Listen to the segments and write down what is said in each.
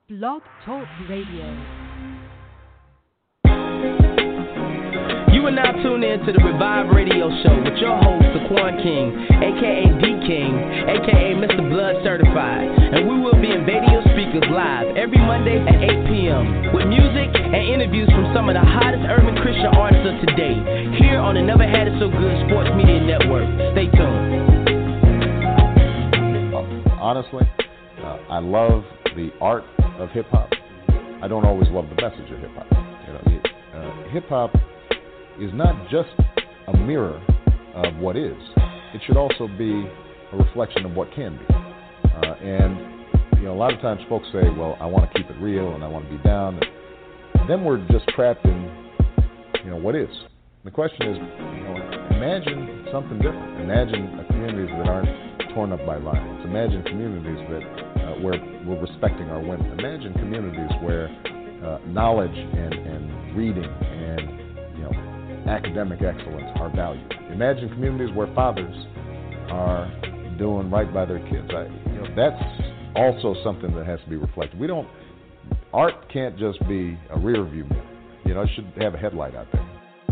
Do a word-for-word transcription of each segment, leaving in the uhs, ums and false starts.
Blog Talk Radio. You are now tuned in to the Revive Radio Show with your host, Daquan King, aka D-King, aka Mister Blood Certified. And we will be invading your speakers live every Monday at eight p.m. with music and interviews from some of the hottest urban Christian artists of today, here on the Never Had It So Good Sports Media Network. Stay tuned. Honestly, uh, I love the art of hip-hop. I don't always love the message of hip-hop. You know, it, uh, hip-hop is not just a mirror of what is. It should also be a reflection of what can be. Uh, and, you know, a lot of times folks say, well, I want to keep it real and I want to be down. Then we're just trapped in, you know, what is. The question is, you know, imagine something different. Imagine a communities that aren't torn up by violence. Imagine communities that uh, where we're respecting our women. Imagine communities where uh, knowledge and, and reading and, you know, academic excellence are valued. Imagine communities where fathers are doing right by their kids. I, you know, that's also something that has to be reflected. We don't. Art can't just be a rear view mirror. You know, it should have a headlight out there.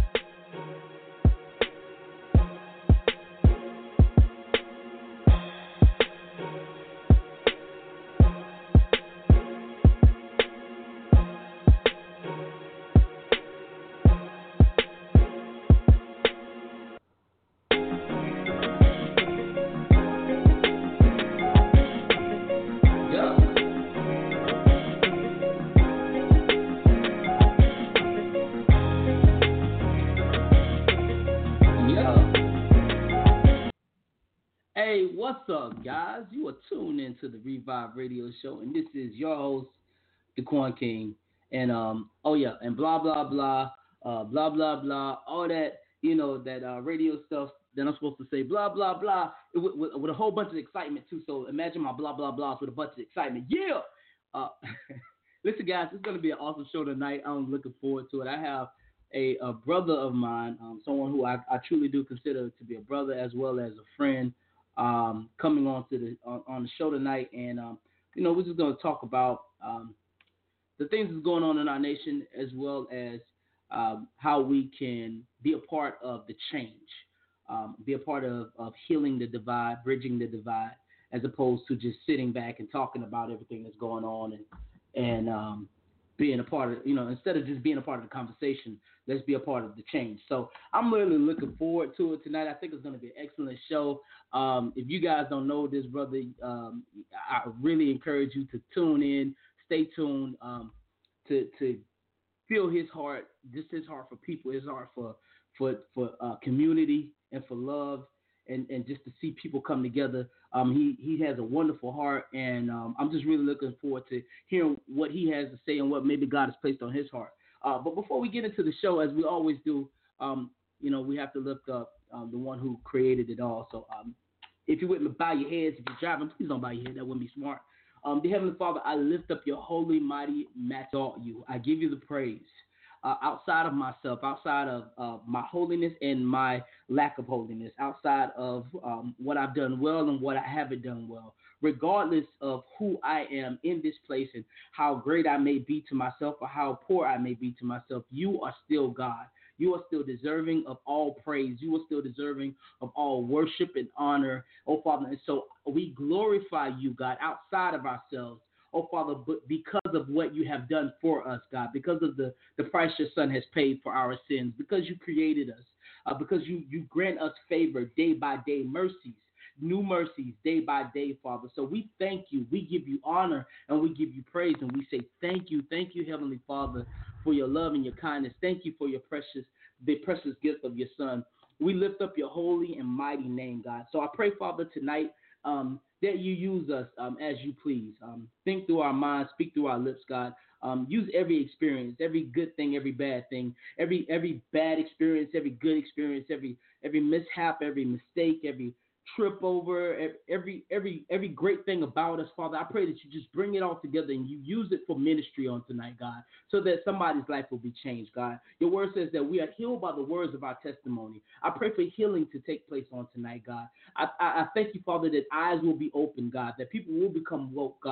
What's up, guys? You are tuned into the Revive Radio Show, and this is your host, Daquan King. And um, oh yeah, and blah blah blah, uh, blah blah blah, all that, you know, that uh, radio stuff that I'm supposed to say, blah blah blah, with, with, with a whole bunch of excitement too. So imagine my blah blah blahs with a bunch of excitement. Yeah. Uh, listen, guys, it's gonna be an awesome show tonight. I'm looking forward to it. I have a, a brother of mine, um, someone who I, I truly do consider to be a brother as well as a friend. Um, coming on to the on, on the show tonight, and um, you know, we're just going to talk about um, the things that's going on in our nation, as well as um, how we can be a part of the change, um, be a part of, of healing the divide, bridging the divide, as opposed to just sitting back and talking about everything that's going on and and um, being a part of, you know, instead of just being a part of the conversation, let's be a part of the change. So I'm really looking forward to it tonight. I think it's going to be an excellent show. Um, if you guys don't know this brother, um, I really encourage you to tune in, stay tuned, um, to to feel his heart, just his heart for people, his heart for for for uh, community and for love, and, and just to see people come together. Um, he he has a wonderful heart, and um, I'm just really looking forward to hearing what he has to say and what maybe God has placed on his heart. Uh, but before we get into the show, as we always do, um, you know, we have to lift up um, the one who created it all. So um, if you wouldn't bow your heads, if you're driving, please don't bow your head. That wouldn't be smart. Um, dear Heavenly Father, I lift up your holy, mighty, exalt you. I give you the praise. Uh, outside of myself, outside of uh, my holiness and my lack of holiness, outside of um, what I've done well and what I haven't done well, regardless of who I am in this place and how great I may be to myself or how poor I may be to myself, you are still God. You are still deserving of all praise. You are still deserving of all worship and honor, oh Father. And so we glorify you, God, outside of ourselves. Oh, Father, but because of what you have done for us, God, because of the, the price your Son has paid for our sins, because you created us, uh, because you, you grant us favor day by day, mercies, new mercies day by day, Father. So we thank you. We give you honor and we give you praise, and we say thank you. Thank you, Heavenly Father, for your love and your kindness. Thank you for your precious, the precious gift of your Son. We lift up your holy and mighty name, God. So I pray, Father, tonight, Um, that you use us um, as you please. Um, think through our minds, speak through our lips, God. Um, use every experience, every good thing, every bad thing, every every bad experience, every good experience, every every mishap, every mistake, every trip over, every every every great thing about us, Father. I pray that you just bring it all together and you use it for ministry on tonight, God, so that somebody's life will be changed, God. Your word says that we are healed by the words of our testimony. I pray for healing to take place on tonight, God. I, I, I thank you, Father, that eyes will be open, God, that people will become woke, God.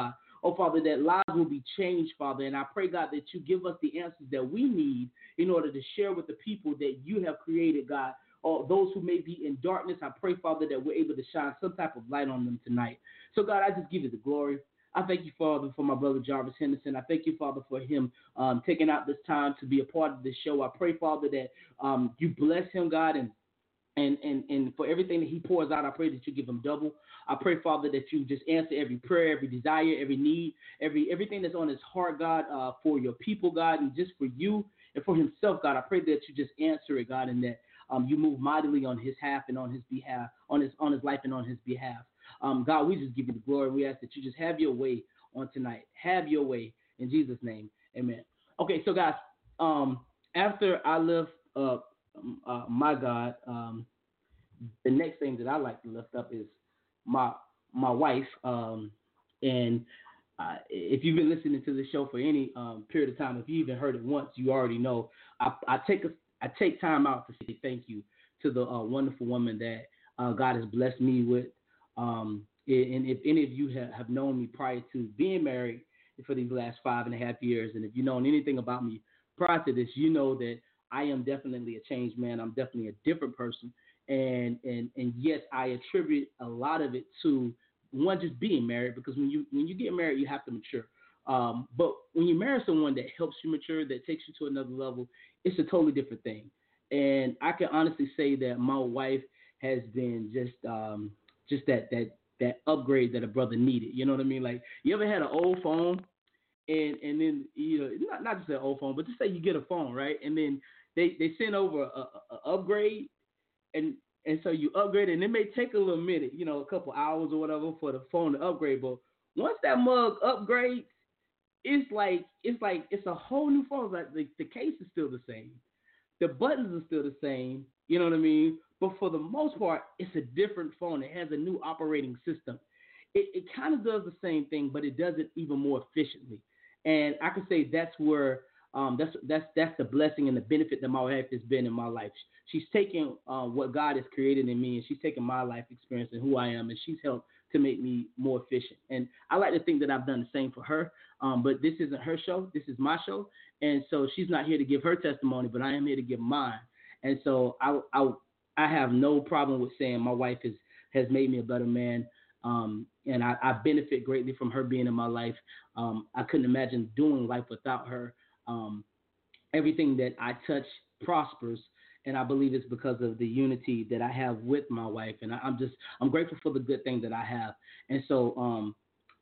oh, Father, that lives will be changed, Father. And I pray, God, that you give us the answers that we need in order to share with the people that you have created, God. Or those who may be in darkness, I pray, Father, that we're able to shine some type of light on them tonight. So, God, I just give you the glory. I thank you, Father, for my brother Jarvis Henderson. I thank you, Father, for him um, taking out this time to be a part of this show. I pray, Father, that um, you bless him, God, and And, and and for everything that he pours out, I pray that you give him double. I pray, Father, that you just answer every prayer, every desire, every need, every everything that's on his heart, God, uh, for your people, God, and just for you and for himself, God. I pray that you just answer it, God, and that um, you move mightily on his half and on his behalf, on his on his life and on his behalf. Um, God, we just give you the glory. We ask that you just have your way on tonight. Have your way in Jesus' name, amen. Okay, so guys, um, after I lift up Uh, my God, um, the next thing that I like to lift up is my my wife. Um, and uh, if you've been listening to the show for any um, period of time, if you even heard it once, you already know. I, I take a, I take time out to say thank you to the uh, wonderful woman that uh, God has blessed me with. Um, and if any of you have, have known me prior to being married for these last five and a half years, and if you've known anything about me prior to this, you know that I am definitely a changed man. I'm definitely a different person. And and and yes, I attribute a lot of it to one, just being married, because when you when you get married, you have to mature. Um, but when you marry someone that helps you mature, that takes you to another level, it's a totally different thing. And I can honestly say that my wife has been just um, just that that that upgrade that a brother needed. You know what I mean? Like, you ever had an old phone? And and then, you know, not, not just an old phone, but just say you get a phone, right? And then they, they send over a, a, a upgrade, and and so you upgrade, and it may take a little minute, you know, a couple hours or whatever for the phone to upgrade. But once that mug upgrades, it's like it's like it's a whole new phone. It's like the, the case is still the same, the buttons are still the same, you know what I mean? But for the most part, it's a different phone. It has a new operating system. It it kind of does the same thing, but it does it even more efficiently. And I can say that's where um, that's that's that's the blessing and the benefit that my wife has been in my life. She's taken uh, what God has created in me, and she's taken my life experience and who I am, and she's helped to make me more efficient. And I like to think that I've done the same for her. Um, but this isn't her show. This is my show. And so she's not here to give her testimony, but I am here to give mine. And so I I, I have no problem with saying my wife has, has made me a better man. Um, and I, I benefit greatly from her being in my life. Um, I couldn't imagine doing life without her. Um, everything that I touch prospers, and I believe it's because of the unity that I have with my wife. And I, I'm just, I'm grateful for the good thing that I have. And so um,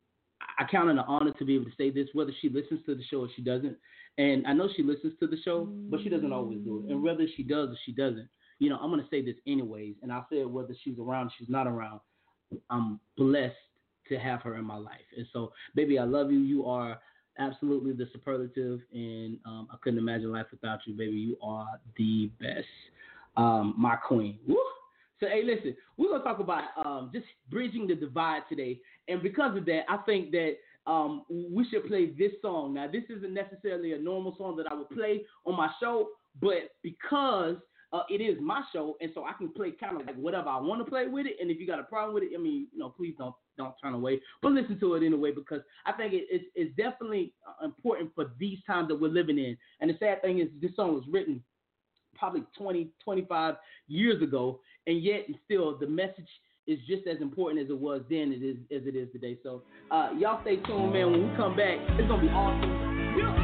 I count it an honor to be able to say this, whether she listens to the show or she doesn't. And I know she listens to the show, but she doesn't always do it. And whether she does or she doesn't, you know, I'm going to say this anyways. And I'll say it whether she's around or she's not around. I'm blessed to have her in my life. And so, baby, I love you. You are absolutely the superlative, and um, I couldn't imagine life without you, baby. You are the best, um, my queen. Woo! So, hey, listen, we're going to talk about um, just bridging the divide today. And because of that, I think that um, we should play this song. Now, this isn't necessarily a normal song that I would play on my show, but because Uh, it is my show, and so I can play kind of like whatever I want to play with it. And if you got a problem with it, I mean, you know, please don't don't turn away, but listen to it anyway, because I think it, it's, it's definitely important for these times that we're living in. And the sad thing is, this song was written probably twenty, twenty-five years ago, and yet and still the message is just as important as it was then as it is, as it is today. So uh, y'all stay tuned, man. When we come back, it's gonna be awesome. Yeah.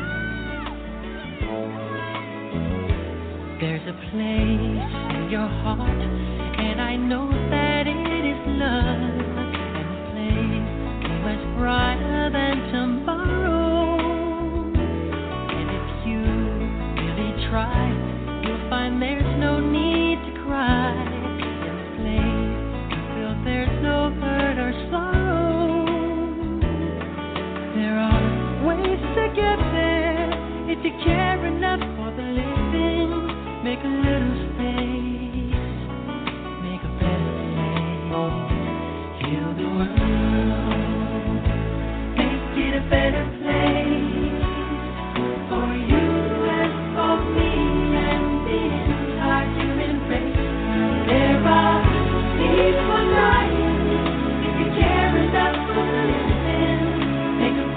There's a place in your heart, and I know that it is love, and the place is much brighter than tomorrow. And if you really try, you'll find there's no need to cry. In the place you feel there's no hurt or sorrow. There are ways to get there if you care enough for the living. Make a little space, make a better place, heal the world, make it a better place, for you and for me and the entire human race. There are people dying, if you care enough for the living, make a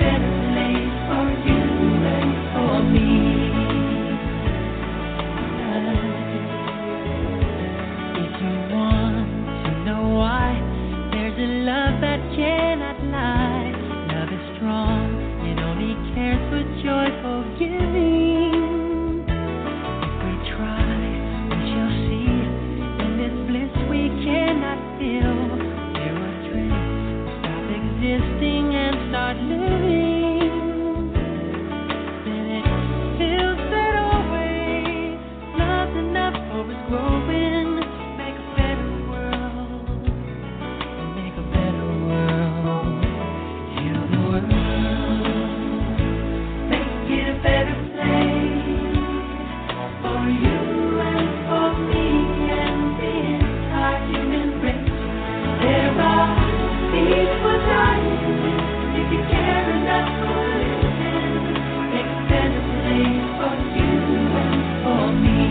for joyful giving. If we try, we shall see. In this bliss we cannot feel. We're adrift, stop existing and start living. Then it feels that always love's enough for us growing. Make a better world. Make a better world. Heal the world. Make it a better place for you and for me and the entire human race. There are people dying. If you care enough for living, make a better place for you and for me.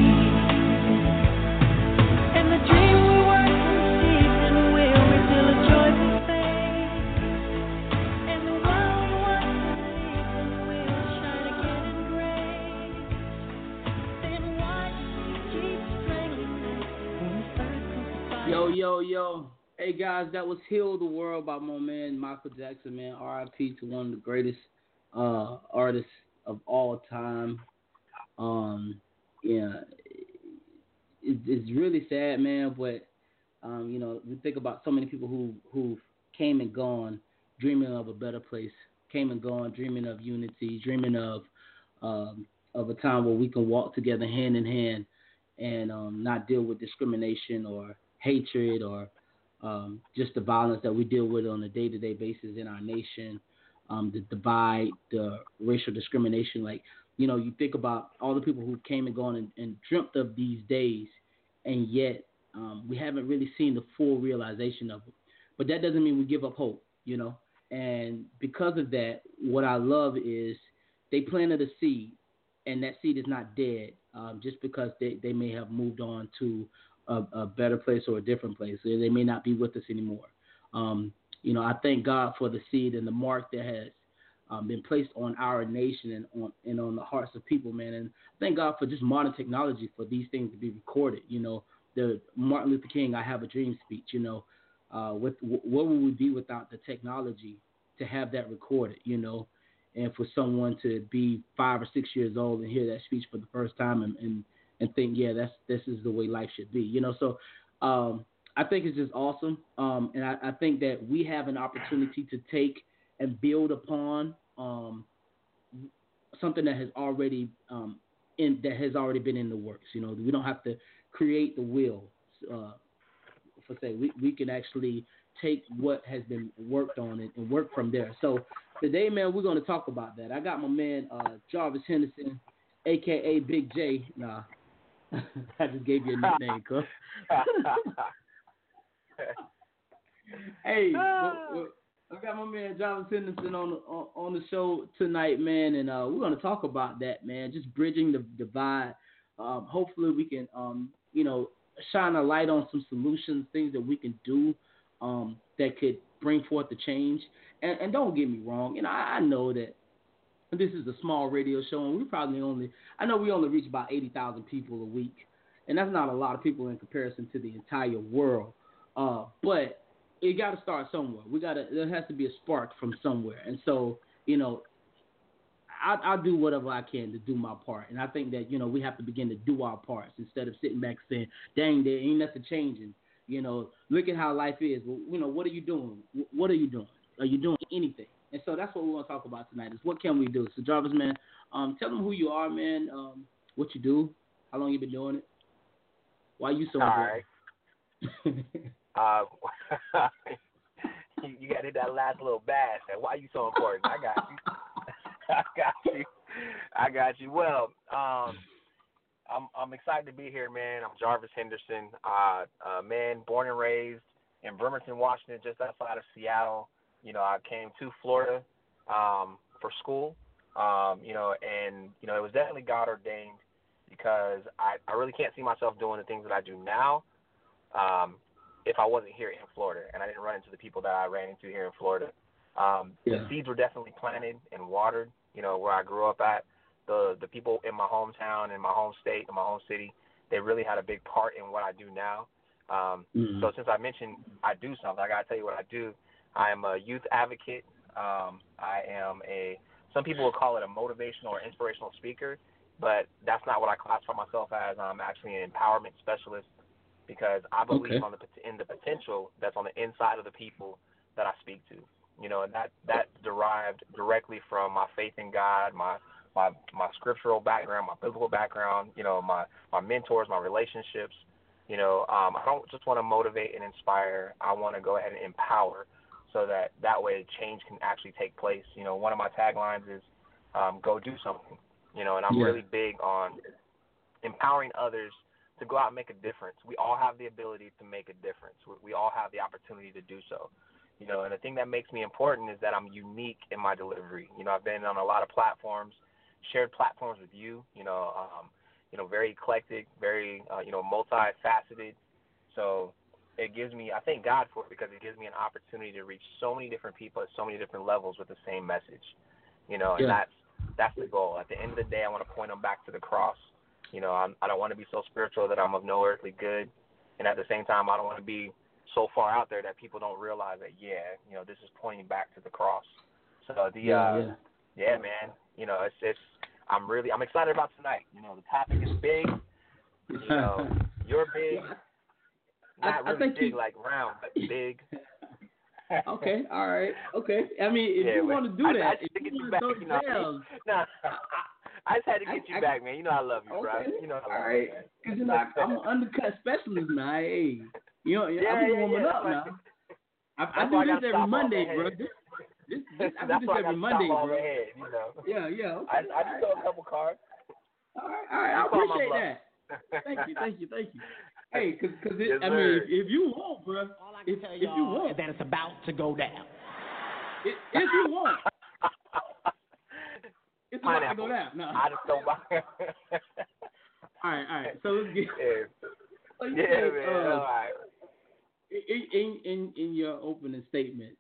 And the dream we were conceiving will reveal a joyful face. And the world once believing will shine again in grace. Then why do we keep strangling us when we first crucified? Yo, yo, yo. Hey, guys, that was Heal the World by my man Michael Jackson, man. R I P to one of the greatest uh, artists of all time. Um, yeah, it, it's really sad, man, but, um, you know, we think about so many people who, who came and gone dreaming of a better place, came and gone dreaming of unity, dreaming of um, of a time where we can walk together hand in hand and um, not deal with discrimination or hatred or um, just the violence that we deal with on a day-to-day basis in our nation, um, the divide, the racial discrimination. Like, you know, you think about all the people who came and gone and, and dreamt of these days, and yet um, we haven't really seen the full realization of it. But that doesn't mean we give up hope, you know. And because of that, what I love is they planted a seed, and that seed is not dead um, just because they, they may have moved on to a, a better place or a different place. They may not be with us anymore. Um, you know, I thank God for the seed and the mark that has um, been placed on our nation and on and on the hearts of people, man. And thank God for just modern technology for these things to be recorded. You know, the Martin Luther King "I Have a Dream" speech. You know, uh, with what would we be without the technology to have that recorded? You know, and for someone to be five or six years old and hear that speech for the first time and, and, and think, yeah, that's this is the way life should be. You know, so um, I think it's just awesome, um, and I, I think that we have an opportunity to take and build upon um, something that has already um, in that has already been in the works. You know, we don't have to create the wheel. Uh, for say, we we can actually take what has been worked on and, and work from there. So today, man, we're going to talk about that. I got my man uh, Jarvis Henderson, a k a. Big J. Nah, I just gave you a nickname, cuz. Hey, I got my man Jarvis Henderson on the, on, on the show tonight, man, and uh, we're going to talk about that, man, just bridging the divide. Um, hopefully we can, um, you know, shine a light on some solutions, things that we can do um, that could bring forth the change. And, and don't get me wrong, you know, I, I know that this is a small radio show, and we probably only, I know we only reach about eighty thousand people a week, and that's not a lot of people in comparison to the entire world. Uh, but it got to start somewhere. We got to, there has to be a spark from somewhere. And so, you know, I, I'll do whatever I can to do my part. And I think that, you know, we have to begin to do our parts instead of sitting back saying, dang, there ain't nothing changing. You know, look at how life is. Well, you know, what are you doing? What are you doing? Are you doing anything? And so that's what we want to talk about tonight is what can we do? So, Jarvis, man, um, tell them who you are, man, um, what you do, how long you been doing it, why you so important. All right. uh, you, you got to hit that last little bash. Why you so important? I got you. I got you. I got you. Well, um, I'm I'm excited to be here, man. I'm Jarvis Henderson, uh, uh, man, born and raised in Bremerton, Washington, just outside of Seattle. You know, I came to Florida um, for school, um, you know, and, you know, it was definitely God ordained because I, I really can't see myself doing the things that I do now um, if I wasn't here in Florida and I didn't run into the people that I ran into here in Florida. Um, yeah. The seeds were definitely planted and watered, you know, where I grew up at. The the people in my hometown, in my home state, in my home city, they really had a big part in what I do now. Um, mm-hmm. So since I mentioned I do something, I got to tell you what I do. I am a youth advocate. Um, I am a some people would call it a motivational or inspirational speaker, but that's not what I classify myself as. I'm actually an empowerment specialist because I believe okay. on the in the potential that's on the inside of the people that I speak to. You know, and that that derived directly from my faith in God, my my my scriptural background, my biblical background. You know, my my mentors, my relationships. You know, um, I don't just want to motivate and inspire. I want to go ahead and empower, so that that way change can actually take place. You know, one of my taglines is um, "Go do something." You know, and I'm yeah. really big on empowering others to go out and make a difference. We all have the ability to make a difference. We, we all have the opportunity to do so. You know, and the thing that makes me important is that I'm unique in my delivery. You know, I've been on a lot of platforms, shared platforms with you. You know, um, you know, very eclectic, very uh, you know, multifaceted. So it gives me, I thank God for it because it gives me an opportunity to reach so many different people at so many different levels with the same message. You know, and Yeah. that's that's the goal. At the end of the day, I want to point them back to the cross. You know, I'm, I don't want to be so spiritual that I'm of no earthly good, and at the same time, I don't want to be so far out there that people don't realize that, yeah, you know, this is pointing back to the cross. So the, yeah, uh, yeah. yeah, man, you know, it's, it's, I'm really, I'm excited about tonight. You know, the topic is big. You know, you're big. I, Not I really think big you, like round, but big. okay, all right, okay. I mean, if yeah, you man. want to do I, that, I if just to you get you want back, to throw you know. jabs, No, I just had to get I, you I, back, man. You know I love you, okay. bro. You know I love all right. you, man. Because, you know, I, I'm an undercut specialist now. Hey, you know, Yeah, I've been yeah, warming yeah, up that's now. why- I, I that's why do I this gotta every stop Monday, all the bro. head. This, this, this, I That's do this why I every gotta Monday, stop all bro. the head, you know. Yeah, yeah. Okay. I, I just throw a couple cards. All right, all right. I You call my appreciate bluff. that. Thank you, thank you, thank you. Hey, because cause it, Yes, I mean, sir. if, if you want, bro, All I can if, tell if y'all you want, is that it's about to go down. if, if you want, it's about to Pineapple. go down. No. I just don't buy. All right, all right. So let's get. Yeah, So you yeah said, man. uh, All right. in, in in your opening statement,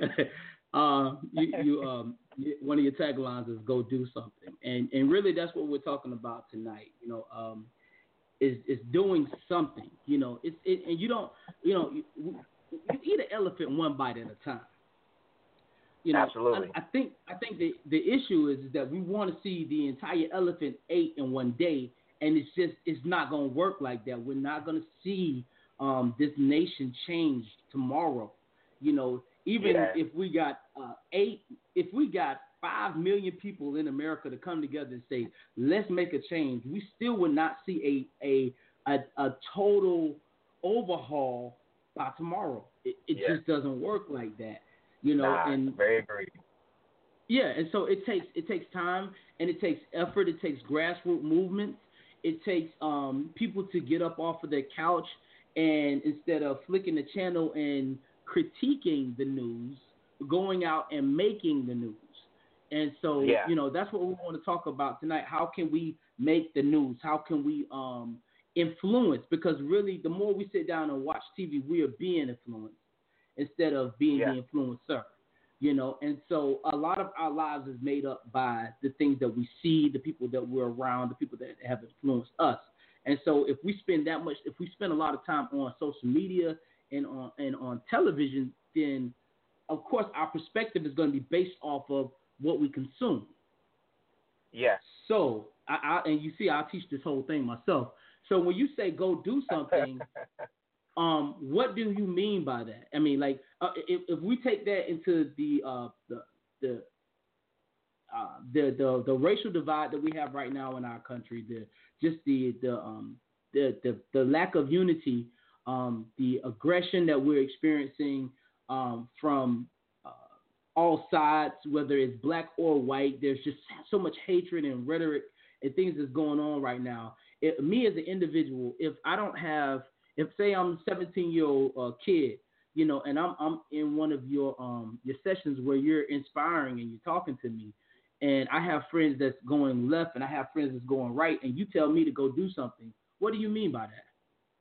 uh, you, you um you, one of your taglines is "Go do something," and and really that's what we're talking about tonight. You know, um, is is doing something. You know, it's it, and you don't you know you, you eat an elephant one bite at a time. You know, Absolutely. I, I think I think the the issue is, is that we want to see the entire elephant ate in one day, and it's just it's not going to work like that. We're not going to see um, this nation change tomorrow. You know, even Yeah. if we got uh, eight, if we got five million people in America to come together and say, let's make a change, we still would not see a a a, a total overhaul by tomorrow. It, it Yeah. just doesn't work like that. You know, Nah, and very agreed. yeah, and so it takes it takes time and it takes effort. It takes grassroots movements. It takes um, people to get up off of their couch and instead of flicking the channel and critiquing the news, going out and making the news. And so, Yeah. you know, that's what we want to talk about tonight. How can we make the news? How can we um, influence? Because really, the more we sit down and watch T V, we are being influenced instead of being Yeah. the influencer. You know, and so a lot of our lives is made up by the things that we see, the people that we're around, the people that have influenced us. And so if we spend that much, if we spend a lot of time on social media and on and on television, then of course our perspective is going to be based off of what we consume. Yeah. So I, I and you see, I teach this whole thing myself. So when you say go do something, um, what do you mean by that? I mean, like uh, if if we take that into the uh, the the Uh, the, the the racial divide that we have right now in our country, the just the the um the the, the lack of unity, um, the aggression that we're experiencing um, from uh, all sides, whether it's black or white. There's just so much hatred and rhetoric and things that's going on right now. It, me as an individual, if I don't have, if say I'm a seventeen year old uh, kid, you know, and I'm I'm in one of your um your sessions where you're inspiring and you're talking to me. And I have friends that's going left and I have friends that's going right, and you tell me to go do something. What do you mean by that?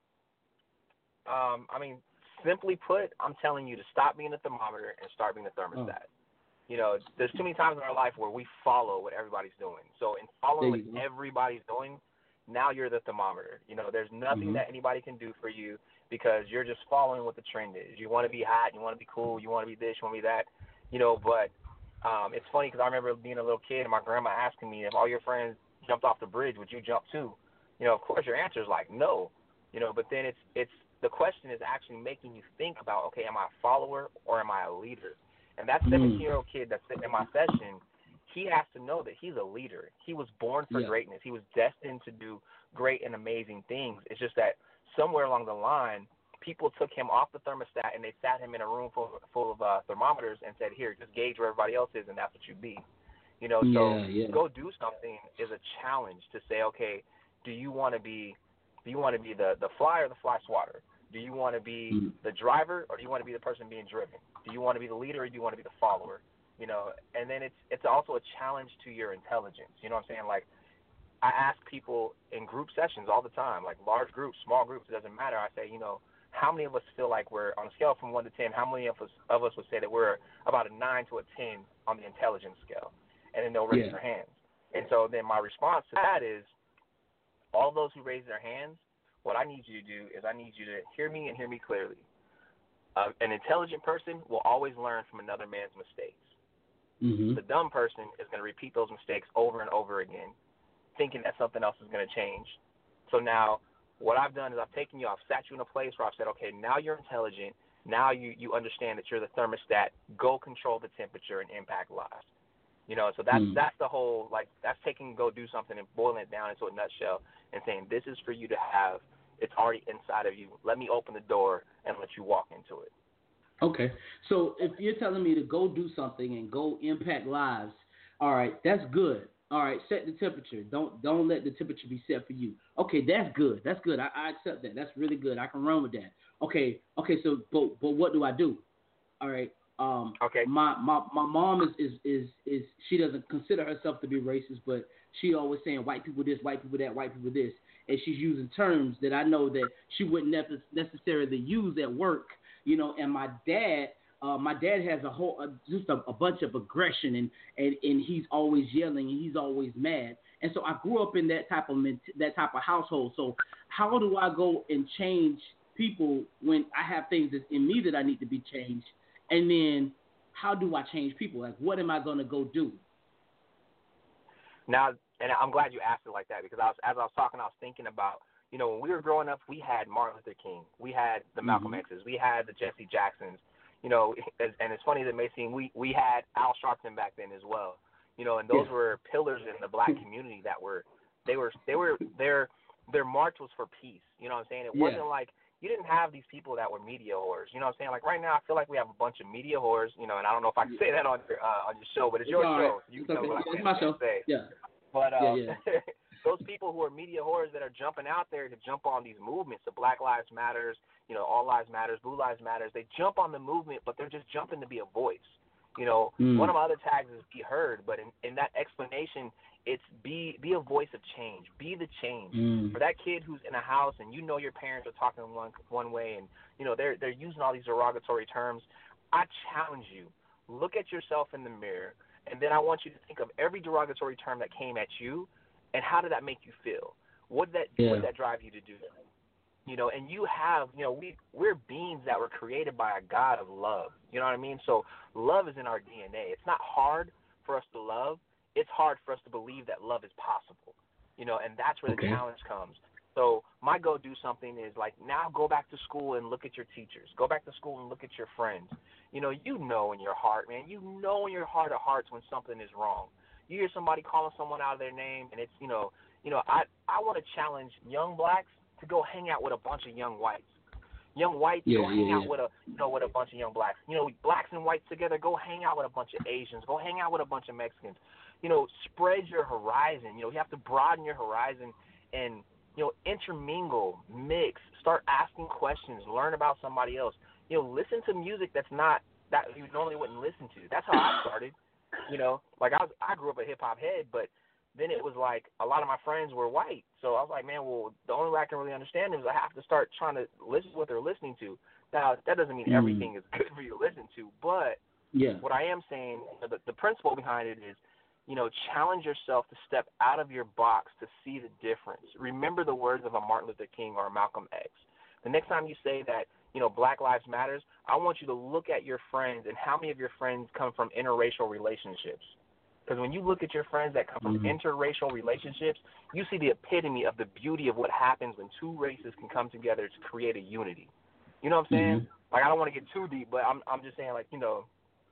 Um, I mean, simply put, I'm telling you to stop being the thermometer and start being the thermostat. Oh. You know, there's too many times in our life where we follow what everybody's doing. So in following what go. everybody's doing, now you're the thermometer. You know, there's nothing Mm-hmm. that anybody can do for you because you're just following what the trend is. You want to be hot, you want to be cool, you want to be this, you want to be that. You know, but Um, it's funny because I remember being a little kid and my grandma asking me if all your friends jumped off the bridge, would you jump too? You know, of course your answer is like no. You know, but then it's it's the question is actually making you think about, okay, am I a follower or am I a leader? And that seventeen-year-old kid that's sitting in my session, he has to know that he's a leader. He was born for yeah. greatness. He was destined to do great and amazing things. It's just that somewhere along the line, people took him off the thermostat and they sat him in a room full, full of uh, thermometers and said, here, just gauge where everybody else is, and that's what you be. You know, so yeah, yeah. go do something is a challenge to say, okay, do you want to be do you want to be the, the fly or the fly swatter? Do you want to be mm. the driver or do you want to be the person being driven? Do you want to be the leader or do you want to be the follower? You know, and then it's it's also a challenge to your intelligence. You know what I'm saying? Like, I ask people in group sessions all the time, like large groups, small groups, it doesn't matter. I say, you know, how many of us feel like we're, on a scale from one to ten, how many of us of us would say that we're about a nine to a ten on the intelligence scale? And then they'll raise yeah. their hands. And so then my response to that is, all those who raise their hands, what I need you to do is I need you to hear me and hear me clearly. Uh, an intelligent person will always learn from another man's mistakes. Mm-hmm. The dumb person is going to repeat those mistakes over and over again, thinking that something else is going to change. So now what I've done is I've taken you, I've sat you in a place where I've said, okay, now you're intelligent. Now you, you understand that you're the thermostat. Go control the temperature and impact lives. You know, so that's, mm. that's the whole, like, that's taking go do something and boiling it down into a nutshell and saying this is for you to have. It's already inside of you. Let me open the door and let you walk into it. Okay. So if you're telling me to go do something and go impact lives, all right, that's good. All right, set the temperature. Don't don't let the temperature be set for you. Okay, that's good. That's good. I, I accept that. That's really good. I can run with that. Okay. Okay. So, but but what do I do? All right. Um. Okay. My my, my mom is, is is is she doesn't consider herself to be racist, but she always saying white people this, white people that, white people this, and she's using terms that I know that she wouldn't necessarily use at work. You know, and my dad. Uh, my dad has a whole, uh, just a, a bunch of aggression, and, and, and he's always yelling, and he's always mad. And so I grew up in that type of that type of household. So how do I go and change people when I have things that's in me that I need to be changed? And then how do I change people? Like, what am I going to go do? Now, and I'm glad you asked it like that, because I was, as I was talking, I was thinking about, you know, when we were growing up, we had Martin Luther King, we had the Malcolm mm-hmm. X's, we had the Jesse Jacksons. You know, and it's funny that it may seem we, we had Al Sharpton back then as well. You know, and those yeah. were pillars in the black community that were they were they were their their march was for peace. You know what I'm saying? It yeah. wasn't like you didn't have these people that were media whores. You know what I'm saying? Like right now, I feel like we have a bunch of media whores. You know, and I don't know if I can say that on your uh, on your show, but it's, it's your right. show. So you it's can okay. know what yeah, I it's my show. say. Yeah. But um, yeah, yeah. those people who are media whores that are jumping out there to jump on these movements, the Black Lives Matters, you know, All Lives Matters, Blue Lives Matters, they jump on the movement, but they're just jumping to be a voice. You know, mm. one of my other tags is be heard, but in, in that explanation, it's be be a voice of change. Be the change. Mm. For that kid who's in a house and you know your parents are talking one one way and, you know, they're they're using all these derogatory terms, I challenge you. Look at yourself in the mirror, and then I want you to think of every derogatory term that came at you, and how did that make you feel? What did that yeah. what did that drive you to do that? You know, and you have, you know, we, we're beings that were created by a God of love. You know what I mean? So love is in our D N A. It's not hard for us to love. It's hard for us to believe that love is possible. You know, and that's where okay. the challenge comes. So my go do something is like now go back to school and look at your teachers. Go back to school and look at your friends. You know, you know in your heart, man. You know in your heart of hearts when something is wrong. You hear somebody calling someone out of their name, and it's, you know, you know, I, I want to challenge young blacks to go hang out with a bunch of young whites. Young whites, yeah, go hang yeah, out yeah. with a you know with a bunch of young blacks. You know, blacks and whites together, go hang out with a bunch of Asians. Go hang out with a bunch of Mexicans. You know, spread your horizon. You know, you have to broaden your horizon and, you know, intermingle, mix, start asking questions, learn about somebody else. You know, listen to music that's not that you normally wouldn't listen to. That's how I started. You know, like I was, I grew up a hip hop head, but then it was like a lot of my friends were white. So I was like, man, well, the only way I can really understand them is I have to start trying to listen to what they're listening to. Now, that doesn't mean mm. everything is good for you to listen to, but yeah. what I am saying, the, the principle behind it is, you know, challenge yourself to step out of your box to see the difference. Remember the words of a Martin Luther King or a Malcolm X. the next time you say that, you know, Black Lives Matters, I want you to look at your friends and how many of your friends come from interracial relationships. Because when you look at your friends that come from mm-hmm. interracial relationships, you see the epitome of the beauty of what happens when two races can come together to create a unity. You know what I'm saying? Mm-hmm. Like, I don't want to get too deep, but I'm I'm just saying, like, you know,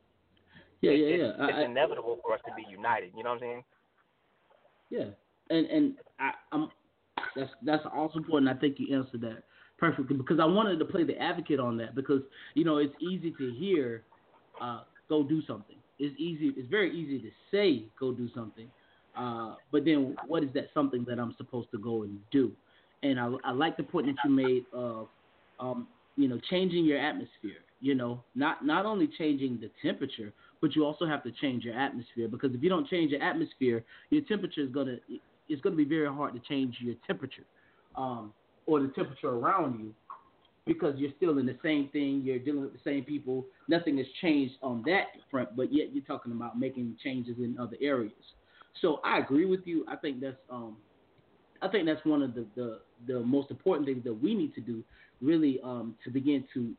yeah, it, yeah, it's, yeah. it's I, inevitable for us to be united. You know what I'm saying? Yeah, and and I, I'm that's that's an awesome point, and I think you answered that perfectly, because I wanted to play the advocate on that, because, you know, it's easy to hear, uh, go do something. It's easy. It's very easy to say go do something, uh, but then what is that something that I'm supposed to go and do? And I, I like the point that you made of, um, you know, changing your atmosphere. You know, not not only changing the temperature, but you also have to change your atmosphere, because if you don't change your atmosphere, your temperature is gonna it's gonna be very hard to change your temperature, um, or the temperature around you, because you're still in the same thing, you're dealing with the same people, nothing has changed on that front, but yet you're talking about making changes in other areas. So I agree with you. I think that's um, I think that's one of the, the, the most important things that we need to do, really, um, to begin to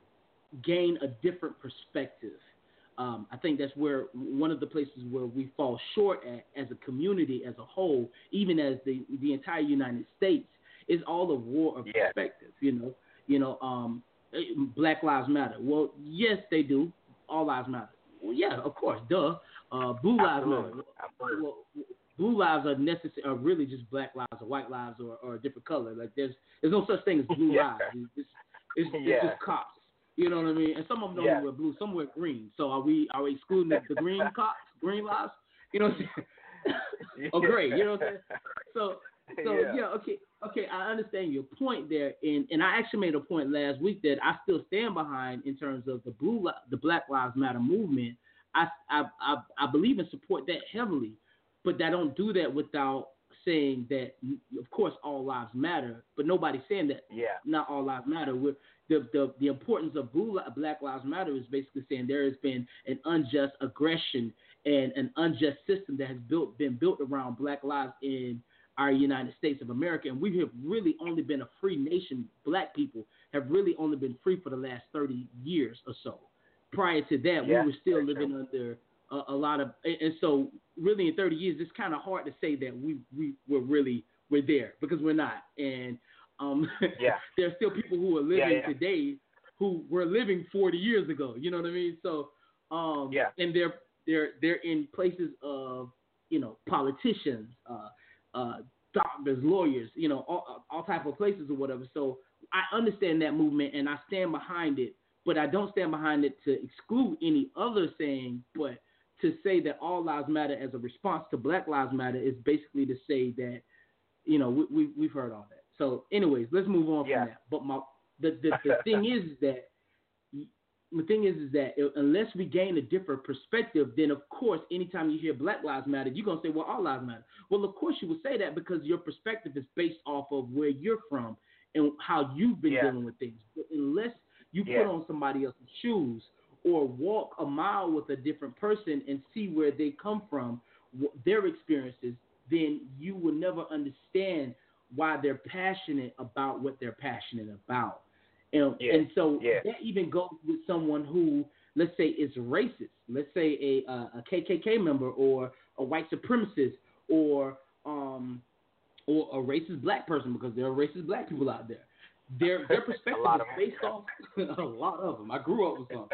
gain a different perspective. Um, I think that's where one of the places where we fall short at as a community as a whole, even as the the entire United States, is all the war of yeah. perspective. You know, you know, um, Black Lives Matter. Well, yes, they do. All lives matter. Well, yeah, of course, duh. Uh, blue lives Absolutely. matter. Absolutely. Well, blue lives are necessary, are really just black lives or white lives or, or a different color. Like there's there's no such thing as blue yeah. lives. It's, it's, it's, yeah. it's just cops. You know what I mean? And some of them don't yeah. even wear blue. Some wear green. So are we are we excluding the, the green cops, green lives? You know what I'm saying? Or gray. You know what I'm saying? So so yeah. yeah, okay, okay. I understand your point there, and and I actually made a point last week that I still stand behind in terms of the blue the Black Lives Matter movement. I I I, I believe and support that heavily, but I don't do that without saying that, of course, all lives matter, but nobody's saying that yeah. not all lives matter. We're, the, the the importance of blue, Black Lives Matter is basically saying there has been an unjust aggression and an unjust system that has built been built around Black lives in our United States of America, and we have really only been a free nation. Black people have really only been free for the last thirty years or so. Prior to that, yeah, we were still living true. under a, a lot of, and so really in thirty years, it's kind of hard to say that we we were really we're there, because we're not. And um, yeah. there are still people who are living yeah, yeah. today who were living forty years ago. You know what I mean? So um, yeah. and they're they're they're in places of, you know, politicians, uh, uh, doctors, lawyers, you know, all all type of places or whatever. So I understand that movement and I stand behind it. But I don't stand behind it to exclude any other saying, but to say that all lives matter as a response to Black Lives Matter is basically to say that, you know, we, we, we've heard all that. So anyways, let's move on yeah. from that. But my the, the, the thing is that the thing is is that unless we gain a different perspective, then of course, anytime you hear Black Lives Matter, you're going to say, well, all lives matter. Well, of course you would say that because your perspective is based off of where you're from and how you've been yeah. dealing with things. But unless you yeah. put on somebody else's shoes or walk a mile with a different person and see where they come from, their experiences, then you will never understand why they're passionate about what they're passionate about. And, yeah. and so yeah. that even goes with someone who, let's say, is racist. Let's say a, a K K K member or a white supremacist or um or a racist black person, because there are racist black people out there. Their their perspective is based off a lot of them. I grew up with some.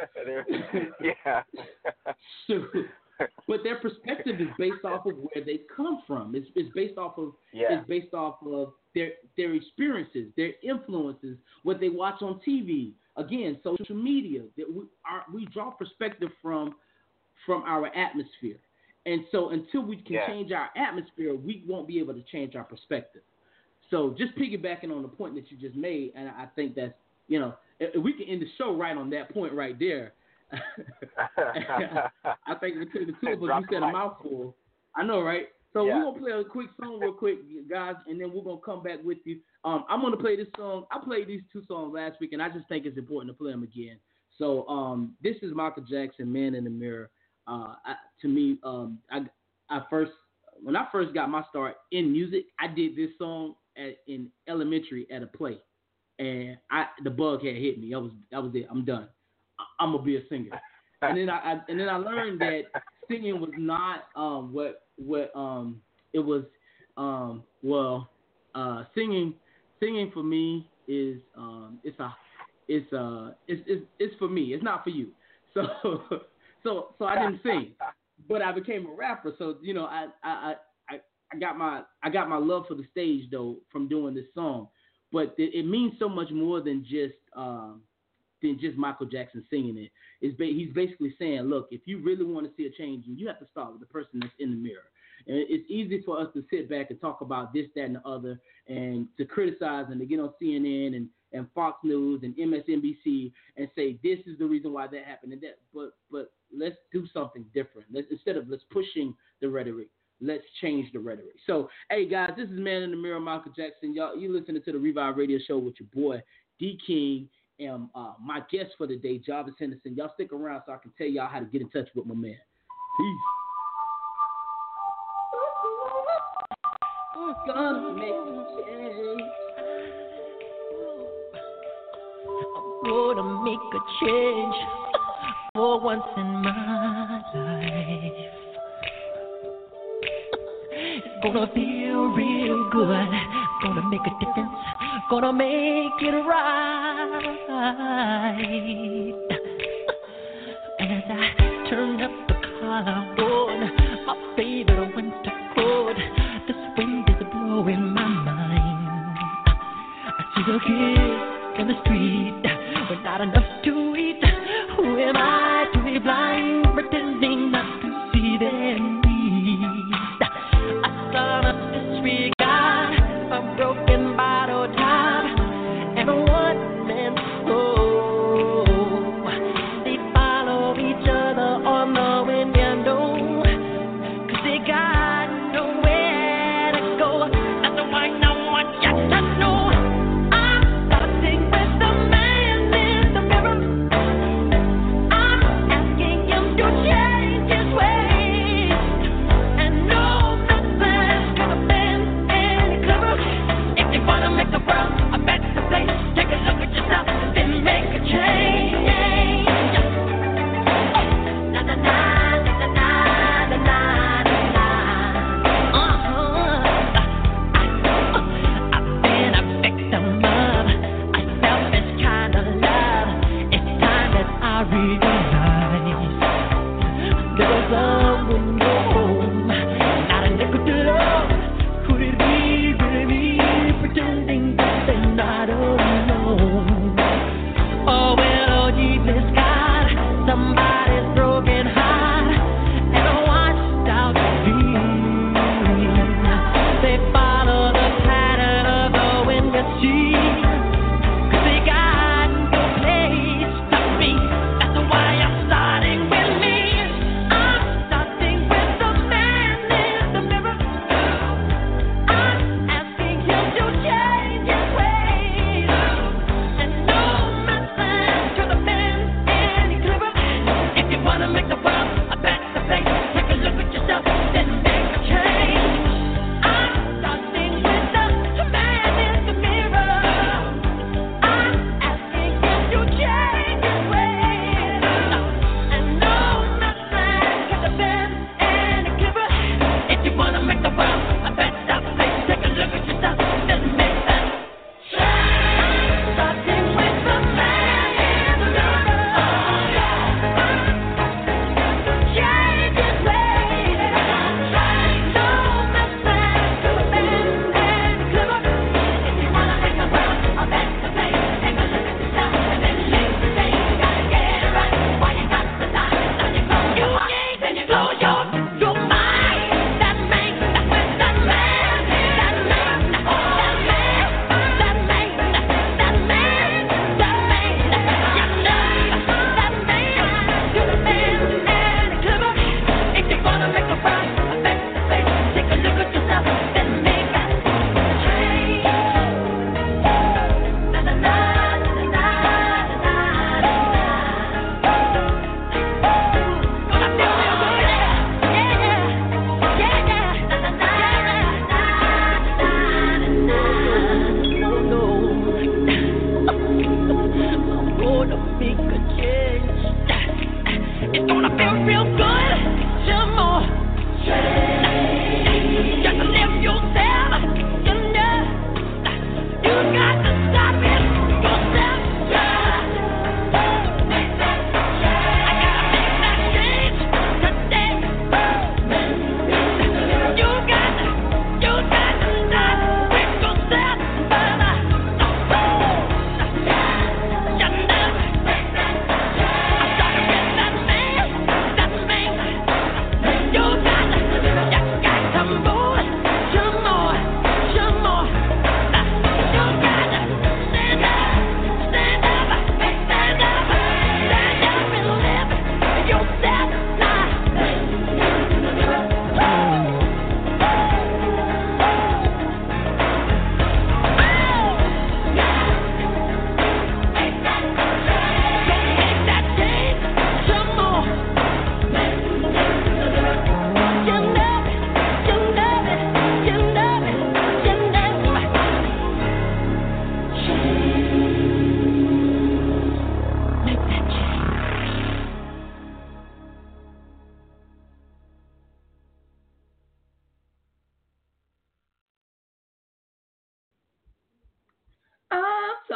yeah. So, but their perspective is based off of where they come from. It's it's based off of yeah. it's based off of their their experiences, their influences, what they watch on T V. Again, social media. That we are we draw perspective from from our atmosphere. And so until we can yeah. change our atmosphere, we won't be able to change our perspective. So just piggybacking on the point that you just made, and I think that's, you know, if we can end the show right on that point right there. I think between the two of us, you said a mouthful. I know, right? So yeah. we're going to play a quick song real quick, guys, and then we're going to come back with you. Um, I'm going to play this song. I played these two songs last week, and I just think it's important to play them again. So um, this is Michael Jackson, Man in the Mirror. Uh, I, to me, um, I, I first when I first got my start in music, I did this song at, in elementary at a play, and I the bug had hit me. That was that was it. I'm done. I, I'm gonna be a singer. And then I, I and then I learned that singing was not um what what um it was um well uh singing singing for me is um it's a it's uh it's it's it's for me. It's not for you. So so so I didn't sing, but I became a rapper. So you know I I I, I got my I got my love for the stage though from doing this song, but it, it means so much more than just um than just Michael Jackson singing it. It's ba- he's basically saying, look, if you really want to see a change, you have to start with the person that's in the mirror. And it's easy for us to sit back and talk about this, that, and the other, and to criticize and to get on C N N and, and Fox News and M S N B C and say this is the reason why that happened and that. But but let's do something different. Let's, instead of let's pushing the rhetoric, let's change the rhetoric. So, hey guys, this is Man in the Mirror, Michael Jackson. Y'all, you listening to the Revive Radio Show with your boy D King. And uh, my guest for the day, Jarvis Henderson. Y'all stick around so I can tell y'all how to get in touch with my man. Peace. I'm gonna make a change. I'm gonna make a change for once in my life. It's gonna feel real good. Gonna make a difference. Gonna make it right. As I turn up the collar on my favorite winter coat, this wind is blowing my mind. I see the kids in the street with not enough to eat. Who am I to be blind, pretending not to see their needs? I saw a disregard, a broken bottle top, and a one-man show. They follow each other on the window, 'cause they got nowhere to go. That's why no one gets to know. I'm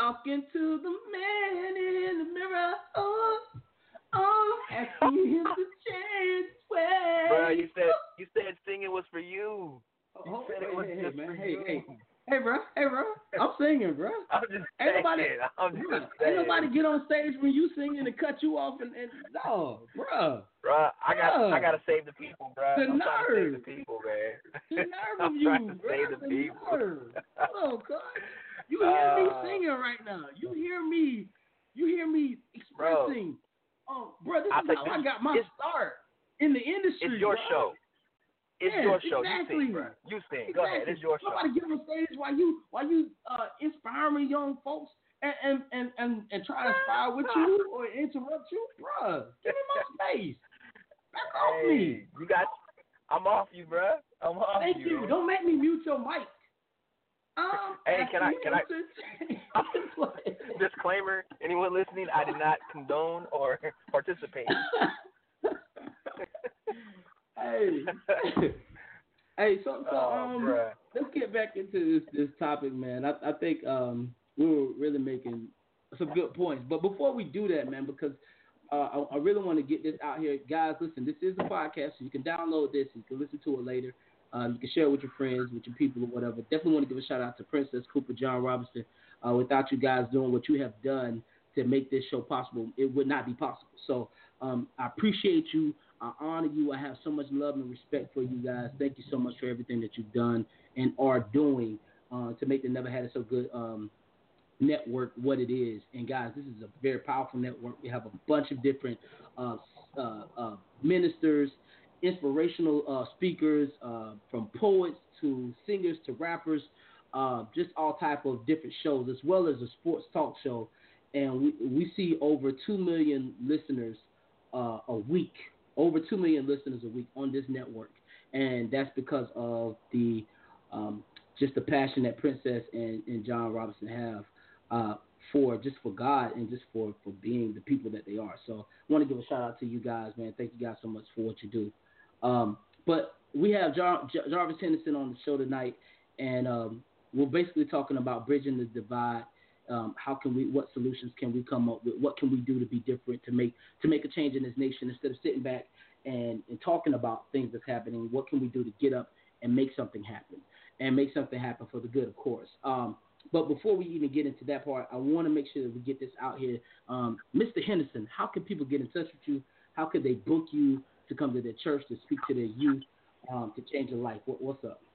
talking to the man in the mirror. Oh, oh, asking him to change his ways. Bro, you said you said singing was for you. You oh, said hey, it was hey, just man. for Hey, you. hey, hey, bro. Hey, bro. I'm singing, bro. I'm just Ain't saying. nobody, I'm bro, just ain't saying. nobody get on stage when you singing and cut you off and, and no, bro. Bro, I got Bruh. I gotta save the people, bro. The I'm trying to save nerve. the people, man. The nerve I'm of you, trying to bro. save the The people. nerve. Hold on, cuz. You hear me Uh, singing right now. You hear me. You hear me Bro. expressing. Oh, bro, this I is think how this- I got my it's- start in the industry. It's your bro. show. It's Yes, your show. exactly. You sing, bro. You sing. Exactly. Go ahead. It's your show. Nobody get on stage while you while you uh, inspiring young folks and and, and, and and try to inspire with you or interrupt you, bruh. Give me my space. Back off Hey, me. you got. I'm off you, bro. I'm off Thank you. you. man. Don't make me mute your mic. Um, Hey, can I- can I- I? Disclaimer: anyone listening, I did not condone or participate. hey, hey. So, so Oh, um, bruh. let's get back into this this topic, man. I I think um we were really making some good points, but before we do that, man, because uh, I, I really want to get this out here, guys. Listen, this is a podcast, so you can download this, you can listen to it later. Um, you can share it with your friends, with your people, or whatever. Definitely want to give a shout out to Princess Cooper, John Robinson. Uh, without you guys doing what you have done to make this show possible, it would not be possible. So um, I appreciate you. I honor you. I have so much love and respect for you guys. Thank you so much for everything that you've done and are doing uh, to make the Never Had It So Good um, network what it is. And guys, this is a very powerful network. We have a bunch of different uh, uh, uh, ministers, inspirational uh, speakers, uh, from poets to singers to rappers, uh, just all type of different shows, as well as a sports talk show. And we, we see over two million listeners uh, a week, over two million listeners a week on this network. And that's because of the um, just the passion that Princess and, and John Robinson have uh, for just for God and just for, for being the people that they are. So I want to give a shout out to you guys, man. Thank you guys so much for what you do. Um, but we have Jar- Jar- Jarvis Henderson on the show tonight, and um, we're basically talking about bridging the divide. Um, how can we? What solutions can we come up with? What can we do to be different to make to make a change in this nation instead of sitting back and, and talking about things that's happening? What can we do to get up and make something happen and make something happen for the good, of course. Um, but before we even get into that part, I want to make sure that we get this out here. Um, Mister Henderson, how can people get in touch with you? How could they book you to come to their church to speak to their youth um, to change their life? What, what's up?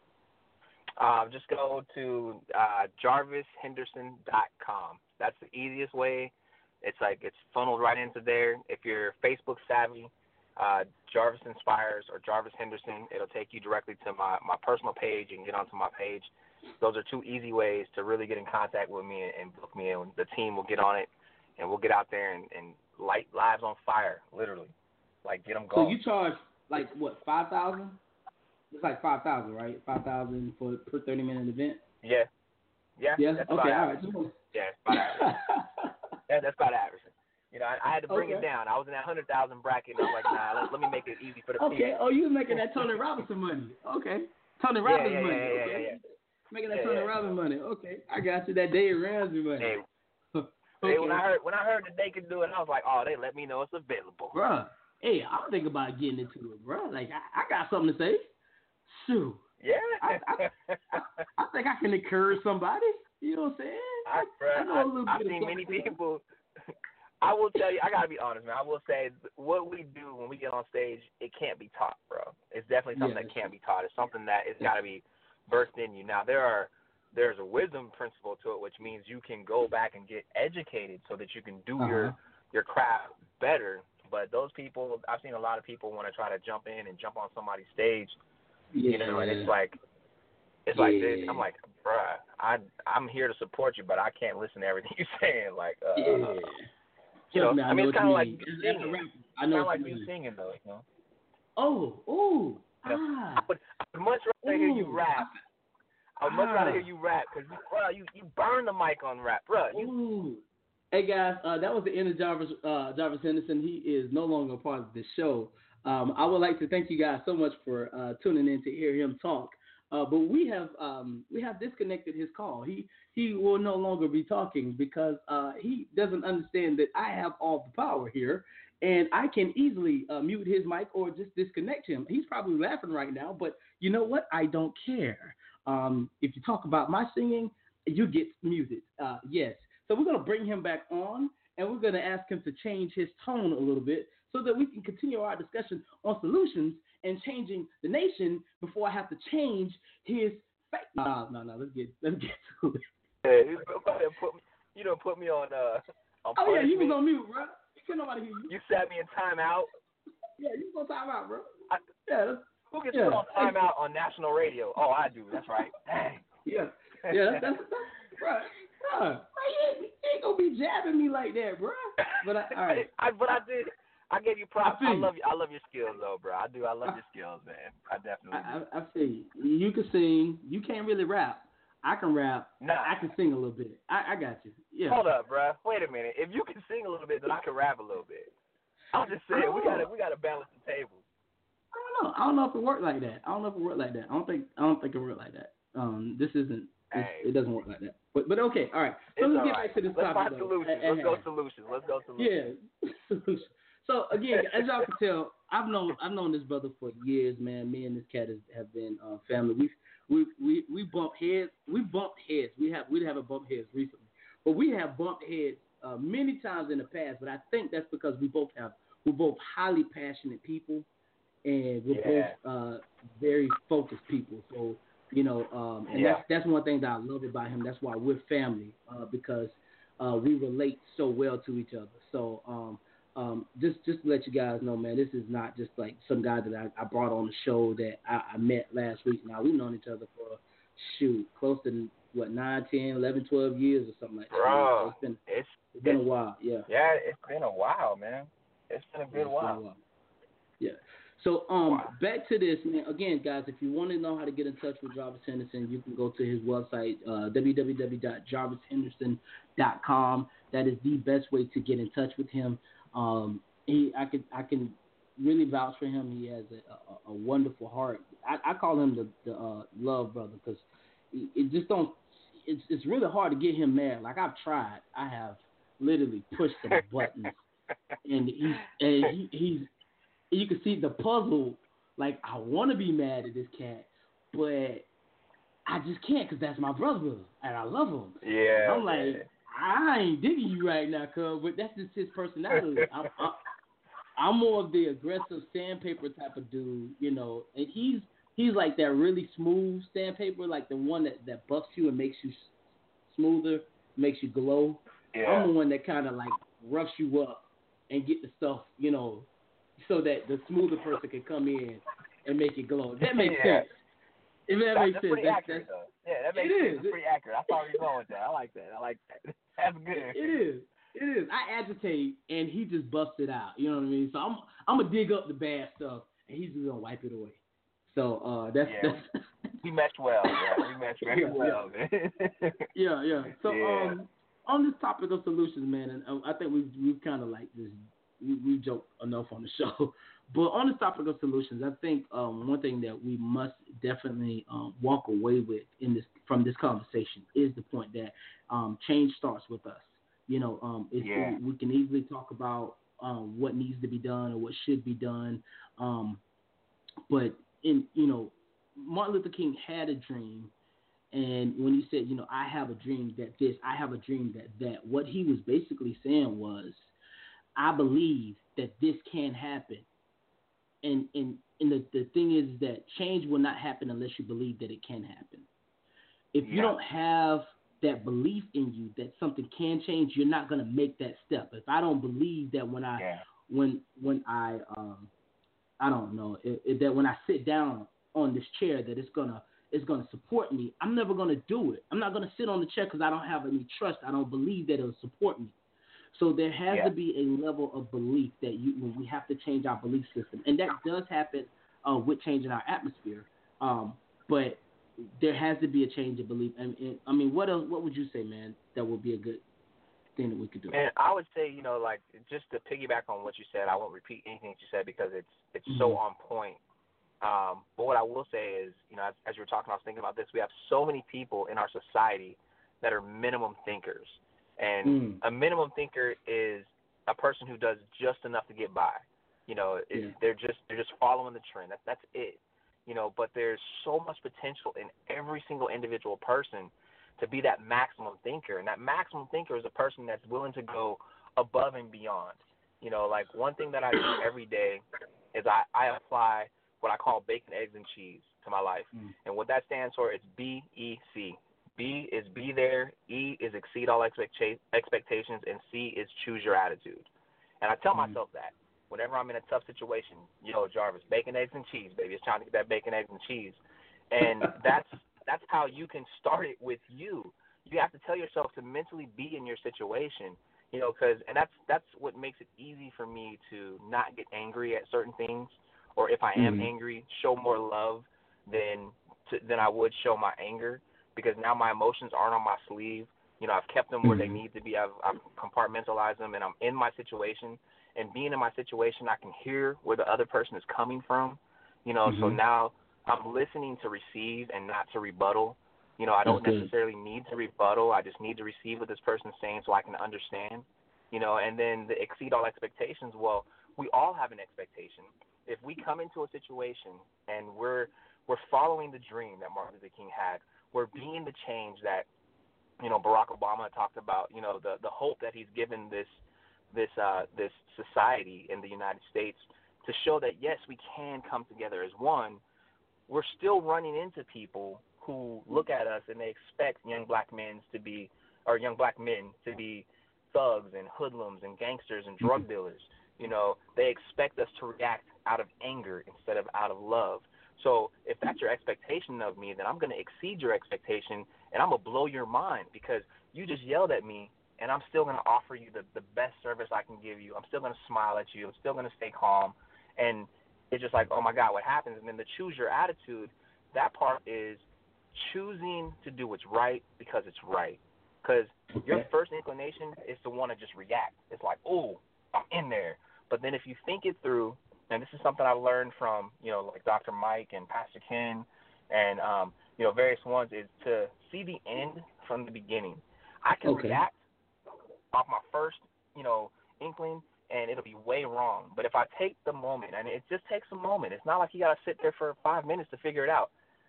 Uh, just go to uh, jarvis henderson dot com. That's the easiest way. It's like it's funneled right into there. If you're Facebook savvy, uh, Jarvis Inspires or Jarvis Henderson, it'll take you directly to my, my personal page. You can get onto my page. Those are two easy ways to really get in contact with me and, and book me in. The team will get on it, and we'll get out there and, and light lives on fire, literally. Like, get them going. So you charge, like, what, five thousand dollars? It's like five thousand dollars, right? five thousand dollars for per thirty-minute event? Yeah. Yeah, Yeah? that's Okay, about all average. right. Yeah, it's about average. yeah, that's about average. You know, I, I had to bring Okay. it down. I was in that one hundred thousand bracket, and I was like, nah, let, let me make it easy for the people. Okay, oh, you was making that Tony Robinson money. Okay. Tony Yeah, Robbins yeah, money. yeah, yeah, okay. yeah, yeah. Making that Yeah, Tony yeah. Robbins money. Okay, I got you. That Dave Ramsey money. Hey, okay. hey, when I heard when I heard that they could do it, I was like, oh, they let me know it's available. Bruh, hey, I'm thinking about getting into it, bruh. Like, I, I got something to say. Shoot. Yeah. I, I, I think I can encourage somebody. You know what I'm saying? I, bruh, I know a little I, I've bit of seen many something. people. I will tell you, I gotta be honest, man. I will say what we do when we get on stage, it can't be taught, bro. It's definitely something Yeah, that can't be taught. It's something that it's gotta be birthed in you. Now there are there's a wisdom principle to it, which means you can go back and get educated so that you can do Uh-huh. your your craft better. But those people, I've seen a lot of people want to try to jump in and jump on somebody's stage, Yeah. you know, and it's like it's like this. Yeah. I'm like, bruh, I I'm here to support you, but I can't listen to everything you're saying. Like, uh, Yeah. you know, Trust me, I mean, know it's what kind you of like mean. you As- as a singing. rapper, I It's know kind of what like you you mean. singing, though, you know. Oh, oh, You know, ah. I would, I would much rather hear you Ooh. rap. I would much rather Ah. hear you rap because, bro, you you burn the mic on rap, bro. You, Ooh. Hey guys, uh, that was the end of Jarvis uh, Jarvis Henderson. He is no longer a part of the show. Um, I would like to thank you guys so much for uh, tuning in to hear him talk. Uh, but we have um, we have disconnected his call. He he will no longer be talking because uh, he doesn't understand that I have all the power here, and I can easily uh, mute his mic or just disconnect him. He's probably laughing right now, but you know what? I don't care. Um, if you talk about my singing, you get muted. Uh, yes. So we're gonna bring him back on, and we're gonna ask him to change his tone a little bit so that we can continue our discussion on solutions and changing the nation before I have to change his face. No, no, no. Let's get let's get to it. Yeah, you put me, you don't put me on. Uh, on oh yeah, you was punishment. on mute, bro. Can't nobody hear you. You sat me in timeout. Yeah, you was on timeout, bro. I, yeah. That's, who gets yeah. put on timeout on national radio? Oh, I do. That's right. Dang. Yeah, yeah. That's, that's, that's bro. Bro, you ain't gonna be jabbing me like that, bro. But I, all right. I, but I did. I gave you props. I, I love you. I love your skills, though, bro. I do. I love your skills, man. I definitely do. I, I, I feel you. You can sing. You can't really rap. I can rap. Nah. I can sing a little bit. I, I got you. Yeah. Hold up, bro. Wait a minute. If you can sing a little bit, then I can rap a little bit. I'm just saying we gotta we gotta balance the table. I don't know. I don't know if it worked like that. I don't know if it worked like that. I don't think. I don't think it worked like that. Um, this isn't. Hey. It doesn't work like that. But but okay. All right. So it's let's get right. back to this let's topic. Find solutions. Let's go solutions. Let's go solutions. Yeah. Solutions. So again, as y'all can tell, I've known I've known this brother for years, man. Me and this cat has, have been uh, family. We we we we bumped heads. We bumped heads. We have we haven't bumped heads recently, but we have bumped heads uh, many times in the past. But I think that's because we both have we're both highly passionate people, and we're yeah. both uh, very focused people. So you know, um, and yeah. that's that's one thing that I love about him. That's why we're family uh, because uh, we relate so well to each other. So. Um, Um, just just to let you guys know, man, this is not just like some guy that I, I brought on the show that I, I met last week. Now, we've known each other for, shoot, close to, what, nine, ten, eleven, twelve years or something like that. Bro, so it's been, it's, it's been it's, a while, yeah. Yeah, it's been a while, man. It's been a good yeah, while. a while. Yeah. So, um, wow. back to this, man. Again, guys, if you want to know how to get in touch with Jarvis Henderson, you can go to his website, uh, w w w dot jarvis henderson dot com. That is the best way to get in touch with him. Um, He, I can, I can really vouch for him. He has a, a, a wonderful heart. I, I call him the, the uh, love brother because it, it just don't. It's, it's really hard to get him mad. Like I've tried. I have literally pushed the buttons, and he's, and he, he's. You can see the puzzle. Like I want to be mad at this cat, but I just can't because that's my brother and I love him. Yeah. And I'm like. Man. I ain't digging you right now, cuz, but that's just his personality. I'm, I'm, I'm more of the aggressive sandpaper type of dude, you know, and he's he's like that really smooth sandpaper, like the one that, that buffs you and makes you smoother, makes you glow. Yeah. I'm the one that kind of like roughs you up and get the stuff, you know, so that the smoother person can come in and make it glow. That makes yeah. sense. If that that's, makes that's sense, pretty that's, accurate, that's, though. Yeah, that makes it sense. is. It's pretty accurate. I thought you were going with that. I like that. I like that. That's good. It is. It is. I agitate, and he just busts it out. You know what I mean? So I'm I'm gonna dig up the bad stuff, and he's just gonna wipe it away. So uh, that's yeah. that's. We meshed well. Yeah, we meshed very yeah, well. Yeah. yeah, yeah. So yeah. um, on this topic of solutions, man, and uh, I think we've we've kind of like just we we joke enough on the show, but on this topic of solutions, I think um one thing that we must definitely um, walk away with in this from this conversation is the point that um change starts with us. You know, um, it's, yeah. we can easily talk about um, what needs to be done or what should be done, um, but in you know, Martin Luther King had a dream, and when he said, you know, I have a dream that this, I have a dream that that, what he was basically saying was, I believe that this can happen, and and and the the thing is that change will not happen unless you believe that it can happen. If yeah. you don't have that belief in you that something can change, you're not going to make that step. If I don't believe that when I yeah. when when I um I don't know it, it, that when I sit down on this chair that it's gonna it's gonna support me, I'm never gonna do it. I'm not gonna sit on the chair because I don't have any trust. I don't believe that it'll support me. So there has yeah. to be a level of belief that you when we have to change our belief system, and that does happen uh, with changing our atmosphere. Um, but there has to be a change of belief. And, and I mean, what else? What would you say, man? That would be a good thing that we could do. Man, I would say, you know, like just to piggyback on what you said, I won't repeat anything that you said because it's it's mm-hmm. so on point. Um, but what I will say is, you know, as, as you were talking, I was thinking about this. We have so many people in our society that are minimum thinkers. And mm. a minimum thinker is a person who does just enough to get by. You know, it, yeah. they're just they're just following the trend. That, that's it. You know, but there's so much potential in every single individual person to be that maximum thinker. And that maximum thinker is a person that's willing to go above and beyond. You know, like one thing that I do every day is I, I apply what I call bacon, eggs, and cheese to my life. Mm. And what that stands for is B E C. B is be there, E is exceed all expecta- expectations, and C is choose your attitude. And I tell mm. myself that whenever I'm in a tough situation, yo, Jarvis, bacon, eggs, and cheese, baby. It's time to get that bacon, eggs, and cheese. And that's that's how you can start it with you. You have to tell yourself to mentally be in your situation, you know, because and that's that's what makes it easy for me to not get angry at certain things, or if I am mm-hmm. angry, show more love than to, than I would show my anger, because now my emotions aren't on my sleeve. You know, I've kept them where mm-hmm. they need to be. I've, I've compartmentalized them, and I'm in my situation. And being in my situation, I can hear where the other person is coming from. You know, mm-hmm. so now I'm listening to receive and not to rebuttal. You know, I don't That's necessarily good. need to rebuttal. I just need to receive what this person's saying so I can understand. You know, and then the exceed all expectations. Well, we all have an expectation. If we come into a situation and we're we're following the dream that Martin Luther King had, we're being the change that, you know, Barack Obama talked about. You know, the the hope that he's given this this uh, this society in the United States to show that yes, we can come together as one. We're still running into people who look at us and they expect young black men to be, or young black men to be thugs and hoodlums and gangsters and drug dealers. You know, they expect us to react out of anger instead of out of love. So if that's your expectation of me, then I'm going to exceed your expectation, and I'm going to blow your mind, because you just yelled at me, and I'm still going to offer you the, the best service I can give you. I'm still going to smile at you. I'm still going to stay calm. And it's just like, oh, my God, what happens? And then the choose your attitude, that part is choosing to do what's right because it's right. Because okay. your first inclination is to want to just react. It's like, oh, I'm in there. But then if you think it through, and this is something I've learned from, you know, like Doctor Mike and Pastor Ken and, um, you know, various ones, is to see the end from the beginning. I can okay. react off my first, you know, inkling, and it'll be way wrong. But if I take the moment, and it just takes a moment. It's not like you got to sit there for five minutes to figure it out.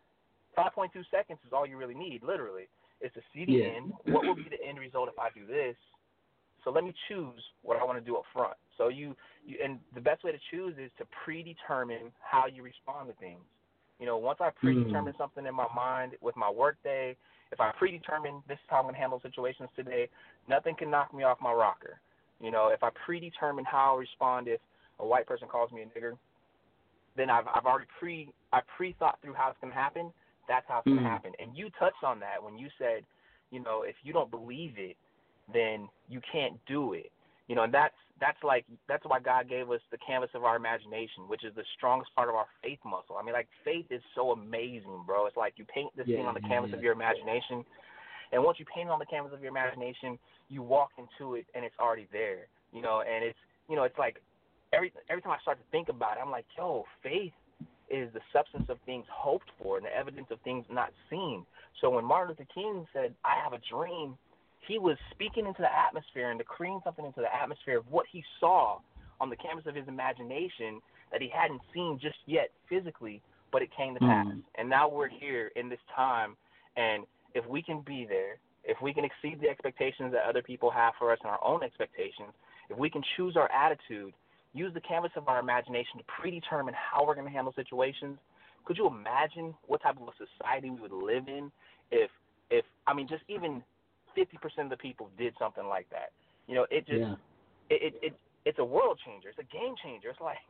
five point two seconds is all you really need, literally, is to see the yeah. end. What will be the end result if I do this? So let me choose what I want to do up front. So you, you, and the best way to choose is to predetermine how you respond to things. You know, once I predetermine mm. something in my mind with my work day, if I predetermine this is how I'm going to handle situations today, nothing can knock me off my rocker. You know, if I predetermine how I'll respond if a white person calls me a nigger, then I've I've already pre I pre thought through how it's going to happen. That's how it's mm. going to happen. And you touched on that when you said, you know, if you don't believe it, then you can't do it. You know, and that's that's like that's why God gave us the canvas of our imagination, which is the strongest part of our faith muscle. I mean, like, faith is so amazing, bro. It's like you paint this yeah, thing on the canvas yeah. of your imagination, and once you paint it on the canvas of your imagination, you walk into it and it's already there. You know, and it's you know, it's like every every time I start to think about it, I'm like, yo, faith is the substance of things hoped for and the evidence of things not seen. So when Martin Luther King said, I have a dream, he was speaking into the atmosphere and decreeing something into the atmosphere of what he saw on the canvas of his imagination that he hadn't seen just yet physically, but it came to pass. Mm. And now we're here in this time, and if we can be there, if we can exceed the expectations that other people have for us and our own expectations, if we can choose our attitude, use the canvas of our imagination to predetermine how we're going to handle situations, could you imagine what type of a society we would live in if, if I mean, just even fifty percent of the people did something like that? You know, it just, yeah. it, it, it, it's a world changer. It's a game changer. It's like,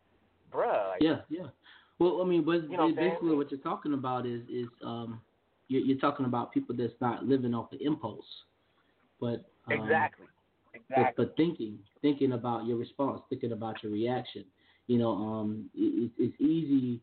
bruh. Like, yeah, yeah. Well, I mean, but you know basically what, what you're talking about is, is um, you're, you're talking about people that's not living off the impulse, but um, exactly, exactly. But, but thinking, thinking about your response, thinking about your reaction. You know, um, it, it's easy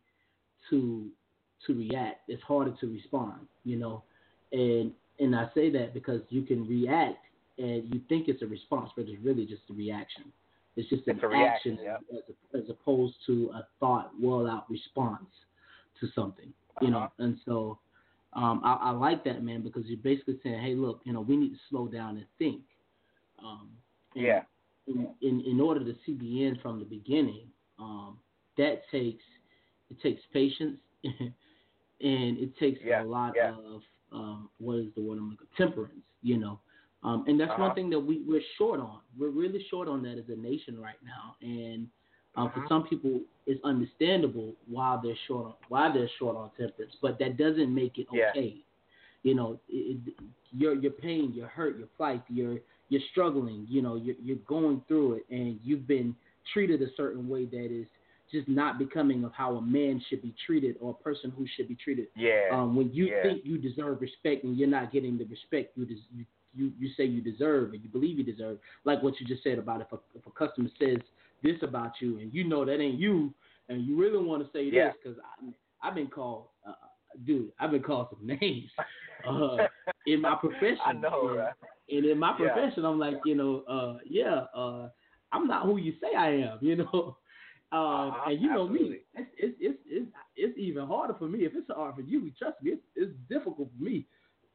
to to react. It's harder to respond. You know, and and I say that because you can react and you think it's a response, but it's really just a reaction. It's just an it's a reaction, action yep. as, as opposed to a thought, well out response to something, you uh-huh. know. And so um, I, I like that, man, because you're basically saying, hey, look, you know, we need to slow down and think. Um, and yeah. In, in in order to see the end from the beginning, um, that takes it takes patience, and it takes yeah. a lot yeah. of um, what is the word I'm looking for? Temperance, you know. Um, and that's uh-huh. one thing that we, we're short on. We're really short on that as a nation right now. And um, uh-huh. for some people, it's understandable why they're short on why they're short on temperance, but that doesn't make it okay. Yeah. You know, it, it, your your pain, your hurt, your plight, you're you're struggling. You know, you're you're going through it, and you've been treated a certain way that is just not becoming of how a man should be treated or a person who should be treated. Yeah. Um, when you yeah. think you deserve respect and you're not getting the respect you des- you You, you say you deserve and you believe you deserve, like what you just said about if a, if a customer says this about you and you know that ain't you and you really want to say yeah. this because I've been called, uh, dude, I've been called some names uh, in my profession. I know, and, right? and in my yeah. profession, I'm like, you know, uh, yeah, uh, I'm not who you say I am, you know. Um, uh-huh. and you know Absolutely. me, it's, it's it's it's it's even harder for me. If it's hard for you, trust me, it's, it's difficult for me.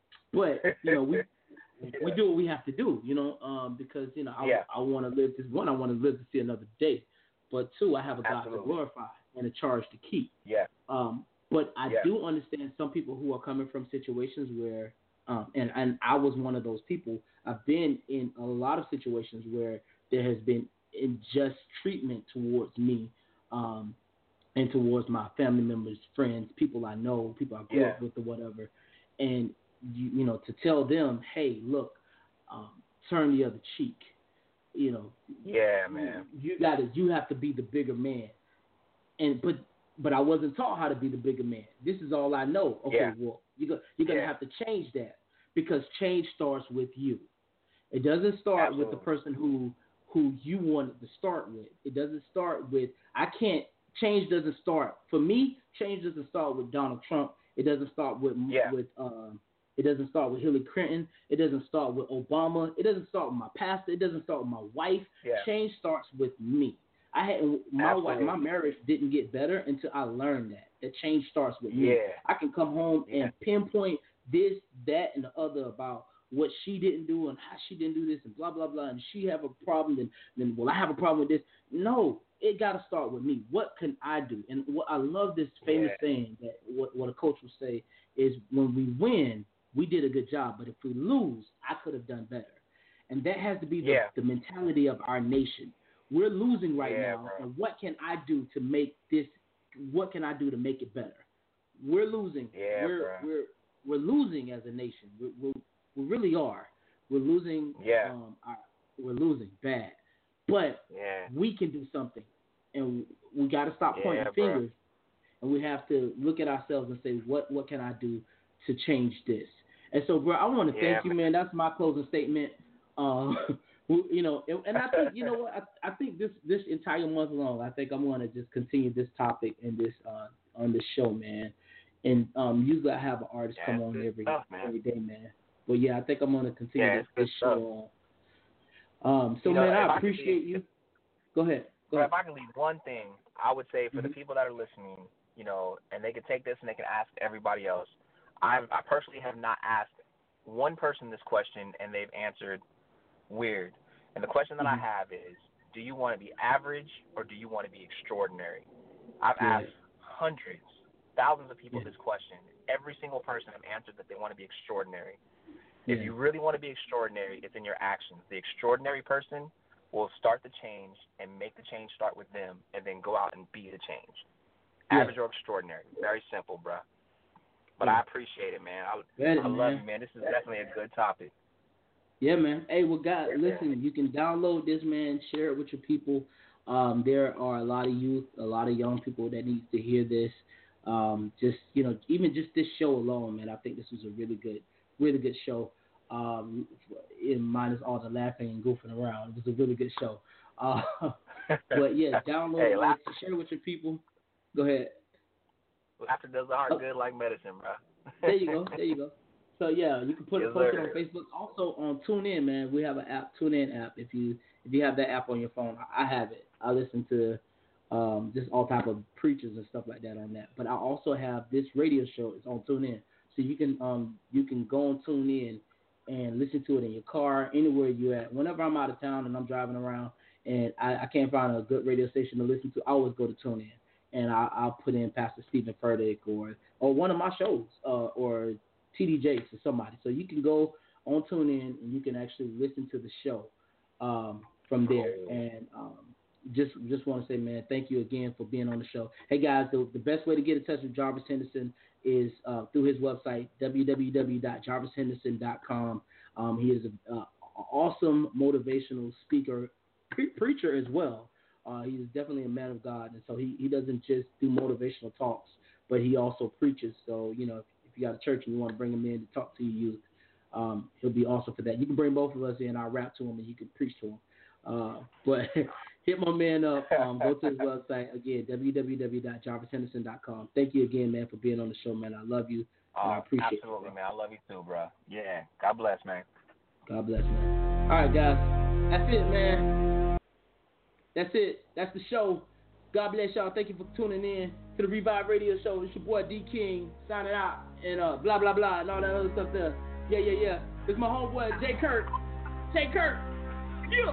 But you know, we. Yeah. We do what we have to do, you know, um, because, you know, I, yeah. I want to live this. One, I want to live to see another day. But two, I have a God Absolutely. to glorify and a charge to keep. Yeah. Um, but I yeah. do understand some people who are coming from situations where, um, and, and I was one of those people. I've been in a lot of situations where there has been unjust treatment towards me um, and towards my family members, friends, people I know, people I grew yeah. up with or whatever. And You, you know, to tell them, hey, look, um, turn the other cheek. You know, yeah, man. You, you got to, you have to be the bigger man. And but but I wasn't taught how to be the bigger man. This is all I know. Okay, yeah. well, you go, you're gonna yeah. have to change that because change starts with you. It doesn't start Absolutely. with the person who who you wanted to start with. It doesn't start with I can't. Change doesn't start for me. Change doesn't start with Donald Trump. It doesn't start with yeah. with. Um, It doesn't start with Hillary Clinton. It doesn't start with Obama. It doesn't start with my pastor. It doesn't start with my wife. Yeah. Change starts with me. I had my Absolutely. wife, my marriage didn't get better until I learned that. That change starts with me. Yeah. I can come home yeah. and pinpoint this, that, and the other about what she didn't do and how she didn't do this and blah, blah, blah. And she have a problem, then, then well, I have a problem with this. No, it got to start with me. What can I do? And what I love this famous yeah. saying that what, what a coach will say is when we win, we did a good job, but if we lose, I could have done better. And that has to be the, yeah. the mentality of our nation. We're losing right yeah, now, bro. and what can I do to make this? What can I do to make it better? We're losing. Yeah, we're bro. we're we're losing as a nation. We we we really are. We're losing. Yeah. Um, our, we're losing bad, but yeah. we can do something, and we got to stop pointing yeah, fingers, and we have to look at ourselves and say, what what can I do to change this? And so, bro, I want to yeah, thank you, man. That's my closing statement. Uh, you know, and, and I think, you know what, I, I think this, this entire month long, I think I'm going to just continue this topic and this uh, on this show, man. And um, usually I have an artist yeah, come on every stuff, every day, man. But yeah, I think I'm going to continue yeah, this, this show on. Um, so, you know, man, I I appreciate leave, you. Go ahead. Go ahead. ahead. If I can leave one thing, I would say for mm-hmm. the people that are listening, you know, and they can take this and they can ask everybody else. I I personally have not asked one person this question and they've answered weird. And the question that mm-hmm. I have is, do you want to be average or do you want to be extraordinary? I've yeah. asked hundreds, thousands of people yeah. this question. Every single person have answered that they want to be extraordinary. Yeah. If you really want to be extraordinary, it's in your actions. The extraordinary person will start the change and make the change start with them and then go out and be the change. Yeah. Average or extraordinary. Very simple, bro. But yeah. I appreciate it, man. I, Ready, I love man. you, man. This is definitely a good topic. Yeah, man. Hey, well, God, Yeah, listen, man. you can download this, man, share it with your people. Um, there are a lot of youth, a lot of young people that need to hear this. Um, just, you know, even just this show alone, man, I think this was a really good, really good show. Um, in minus all the laughing and goofing around. It was a really good show. Uh, but, yeah, download hey, it, laughter, share it with your people. Go ahead. laughter does the heart oh. good like medicine, bro. There you go. There you go. So yeah, you can put yes, it post it sir. on Facebook. Also on TuneIn, man. We have an app, TuneIn app. If you If you have that app on your phone, I have it. I listen to um, just all type of preachers and stuff like that on that. But I also have this radio show. It's on TuneIn, so you can um, you can go on TuneIn and listen to it in your car, anywhere you're at. Whenever I'm out of town and I'm driving around and I, I can't find a good radio station to listen to, I always go to TuneIn and I, I'll put in Pastor Stephen Furtick or or one of my shows uh, or T D Jakes or somebody. So you can go on TuneIn and you can actually listen to the show um, from there. And um, just just want to say, man, thank you again for being on the show. Hey, guys, the, the best way to get in touch with Jarvis Henderson is uh, through his website, w w w dot jarvis henderson dot com. Um, he is an uh, awesome motivational speaker, pre- preacher as well. Uh, he is definitely a man of God, and so he, he doesn't just do motivational talks, but he also preaches. So, you know, if, if you got a church and you want to bring him in to talk to your youth, um, he'll be awesome for that. You can bring both of us in. I'll rap to him, and you can preach to him. Uh, but hit my man up. Um, go to his website, again, w w w dot jarvis henderson dot com. Thank you again, man, for being on the show, man. I love you, and oh, I appreciate it. Absolutely, man. I love you too, bro. Yeah. God bless, man. God bless, man. All right, guys. That's it, man. That's it. That's the show. God bless y'all. Thank you for tuning in to the Revive Radio Show. It's your boy D King signing out and uh, blah, blah, blah, and all that other stuff there. Yeah, yeah, yeah. It's my homeboy, Jay Kirk. Jay Kirk. Yeah.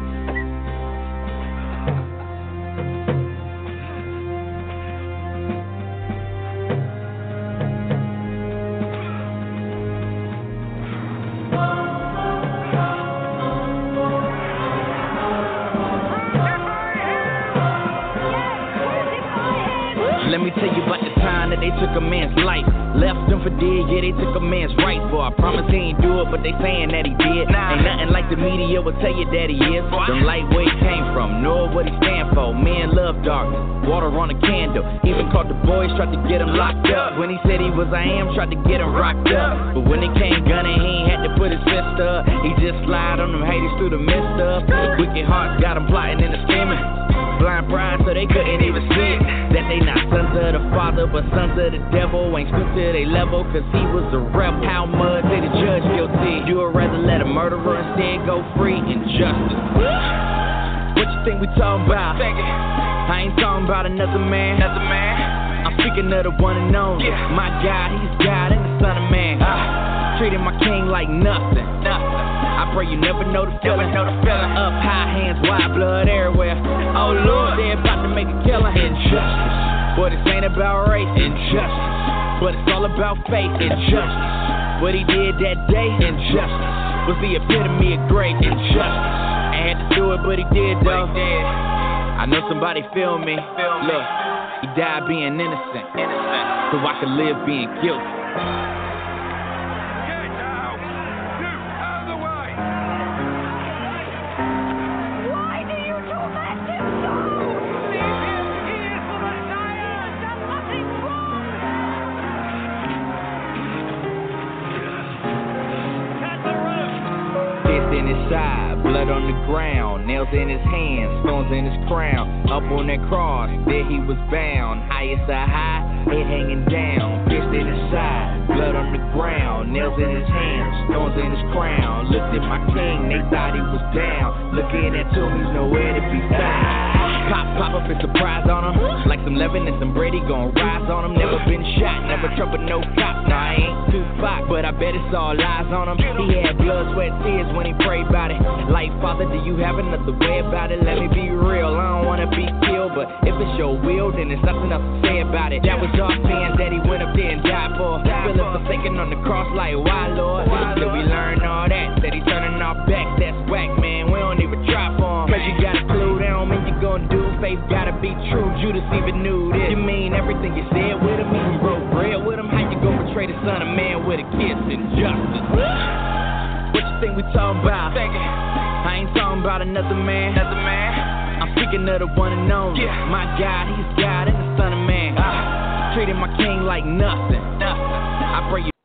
Let me tell you about the time that they took a man's life. Left him for dead, yeah, they took a man's right. Boy, I promise he ain't do it, but they saying that he did. Nah. Ain't nothing like the media will tell you that he is. Them light where he came from, know what he stand for. Men love darkness, water on a candle. Even caught the boys, tried to get him locked up. When he said he was I am, tried to get him rocked up. But when it came gunning, he ain't had to put his fist up. He just slide on them haters through the midst of. Wicked hearts got him plotting and scheming. Blind pride so they couldn't even see it. That they not sons of the father but sons of the devil. Ain't stood to their level cause he was a rebel. How much did the judge guilty? You would rather let a murderer instead go free? Injustice. What you think we talking about? I ain't talking about another man. Another man. I'm speaking of the one and only. Yeah. My God, he's God and the son of man. Ah. Treating my king like nothing. Nothing. I pray you never know the feeling. Know the feeling. Up high, hands wide, blood everywhere. Oh Lord, they about to make a killing. Injustice. But this ain't about race. Injustice. But it's all about faith. Injustice. What he did that day. Injustice. Was the epitome of great injustice. Ain't had to do it, but he did though. He did. I know somebody feel me. Feel me. Look, he died being innocent. Innocent. So I could live being guilty. Blood on the ground, nails in his hands, stones in his crown. Up on that cross, there he was bound. Highest a high, head hanging down. Fist in his side, blood on the ground, nails in his hands, stones in his crown. Looked at my king, they thought he was down. Looking at him, he's nowhere to be found. Pop, pop up and surprise on him. Like some Levin and some Brady gon' rise on him. Never been shot, never troubled no cop. Nah, I ain't Tupac, but I bet it's all lies on him. He had blood, sweat, tears when he prayed about it. Like, Father, do you have another way about it? Let me be real, I don't wanna be killed, but if it's your will, then there's nothing else to say about it. That was our sins that he went up there and died for. Feeling forsaken on the cross like, why, Lord? Till we learn all that, that he's turning our backs. That's whack, man, we don't even try for him. Cause you got a clue, that don't mean you gon' do. Faith gotta be true, Judas even knew this. You mean everything you said with him, even broke bread with him? How you gon' betray the son of man with a kiss? Injustice. What you think we talking about? I ain't talking about another man. Another man. I'm speaking of the one and only. Yeah. My God, he's God and the son of man. Ah. Treating my king like nothing. Nothing. I pray you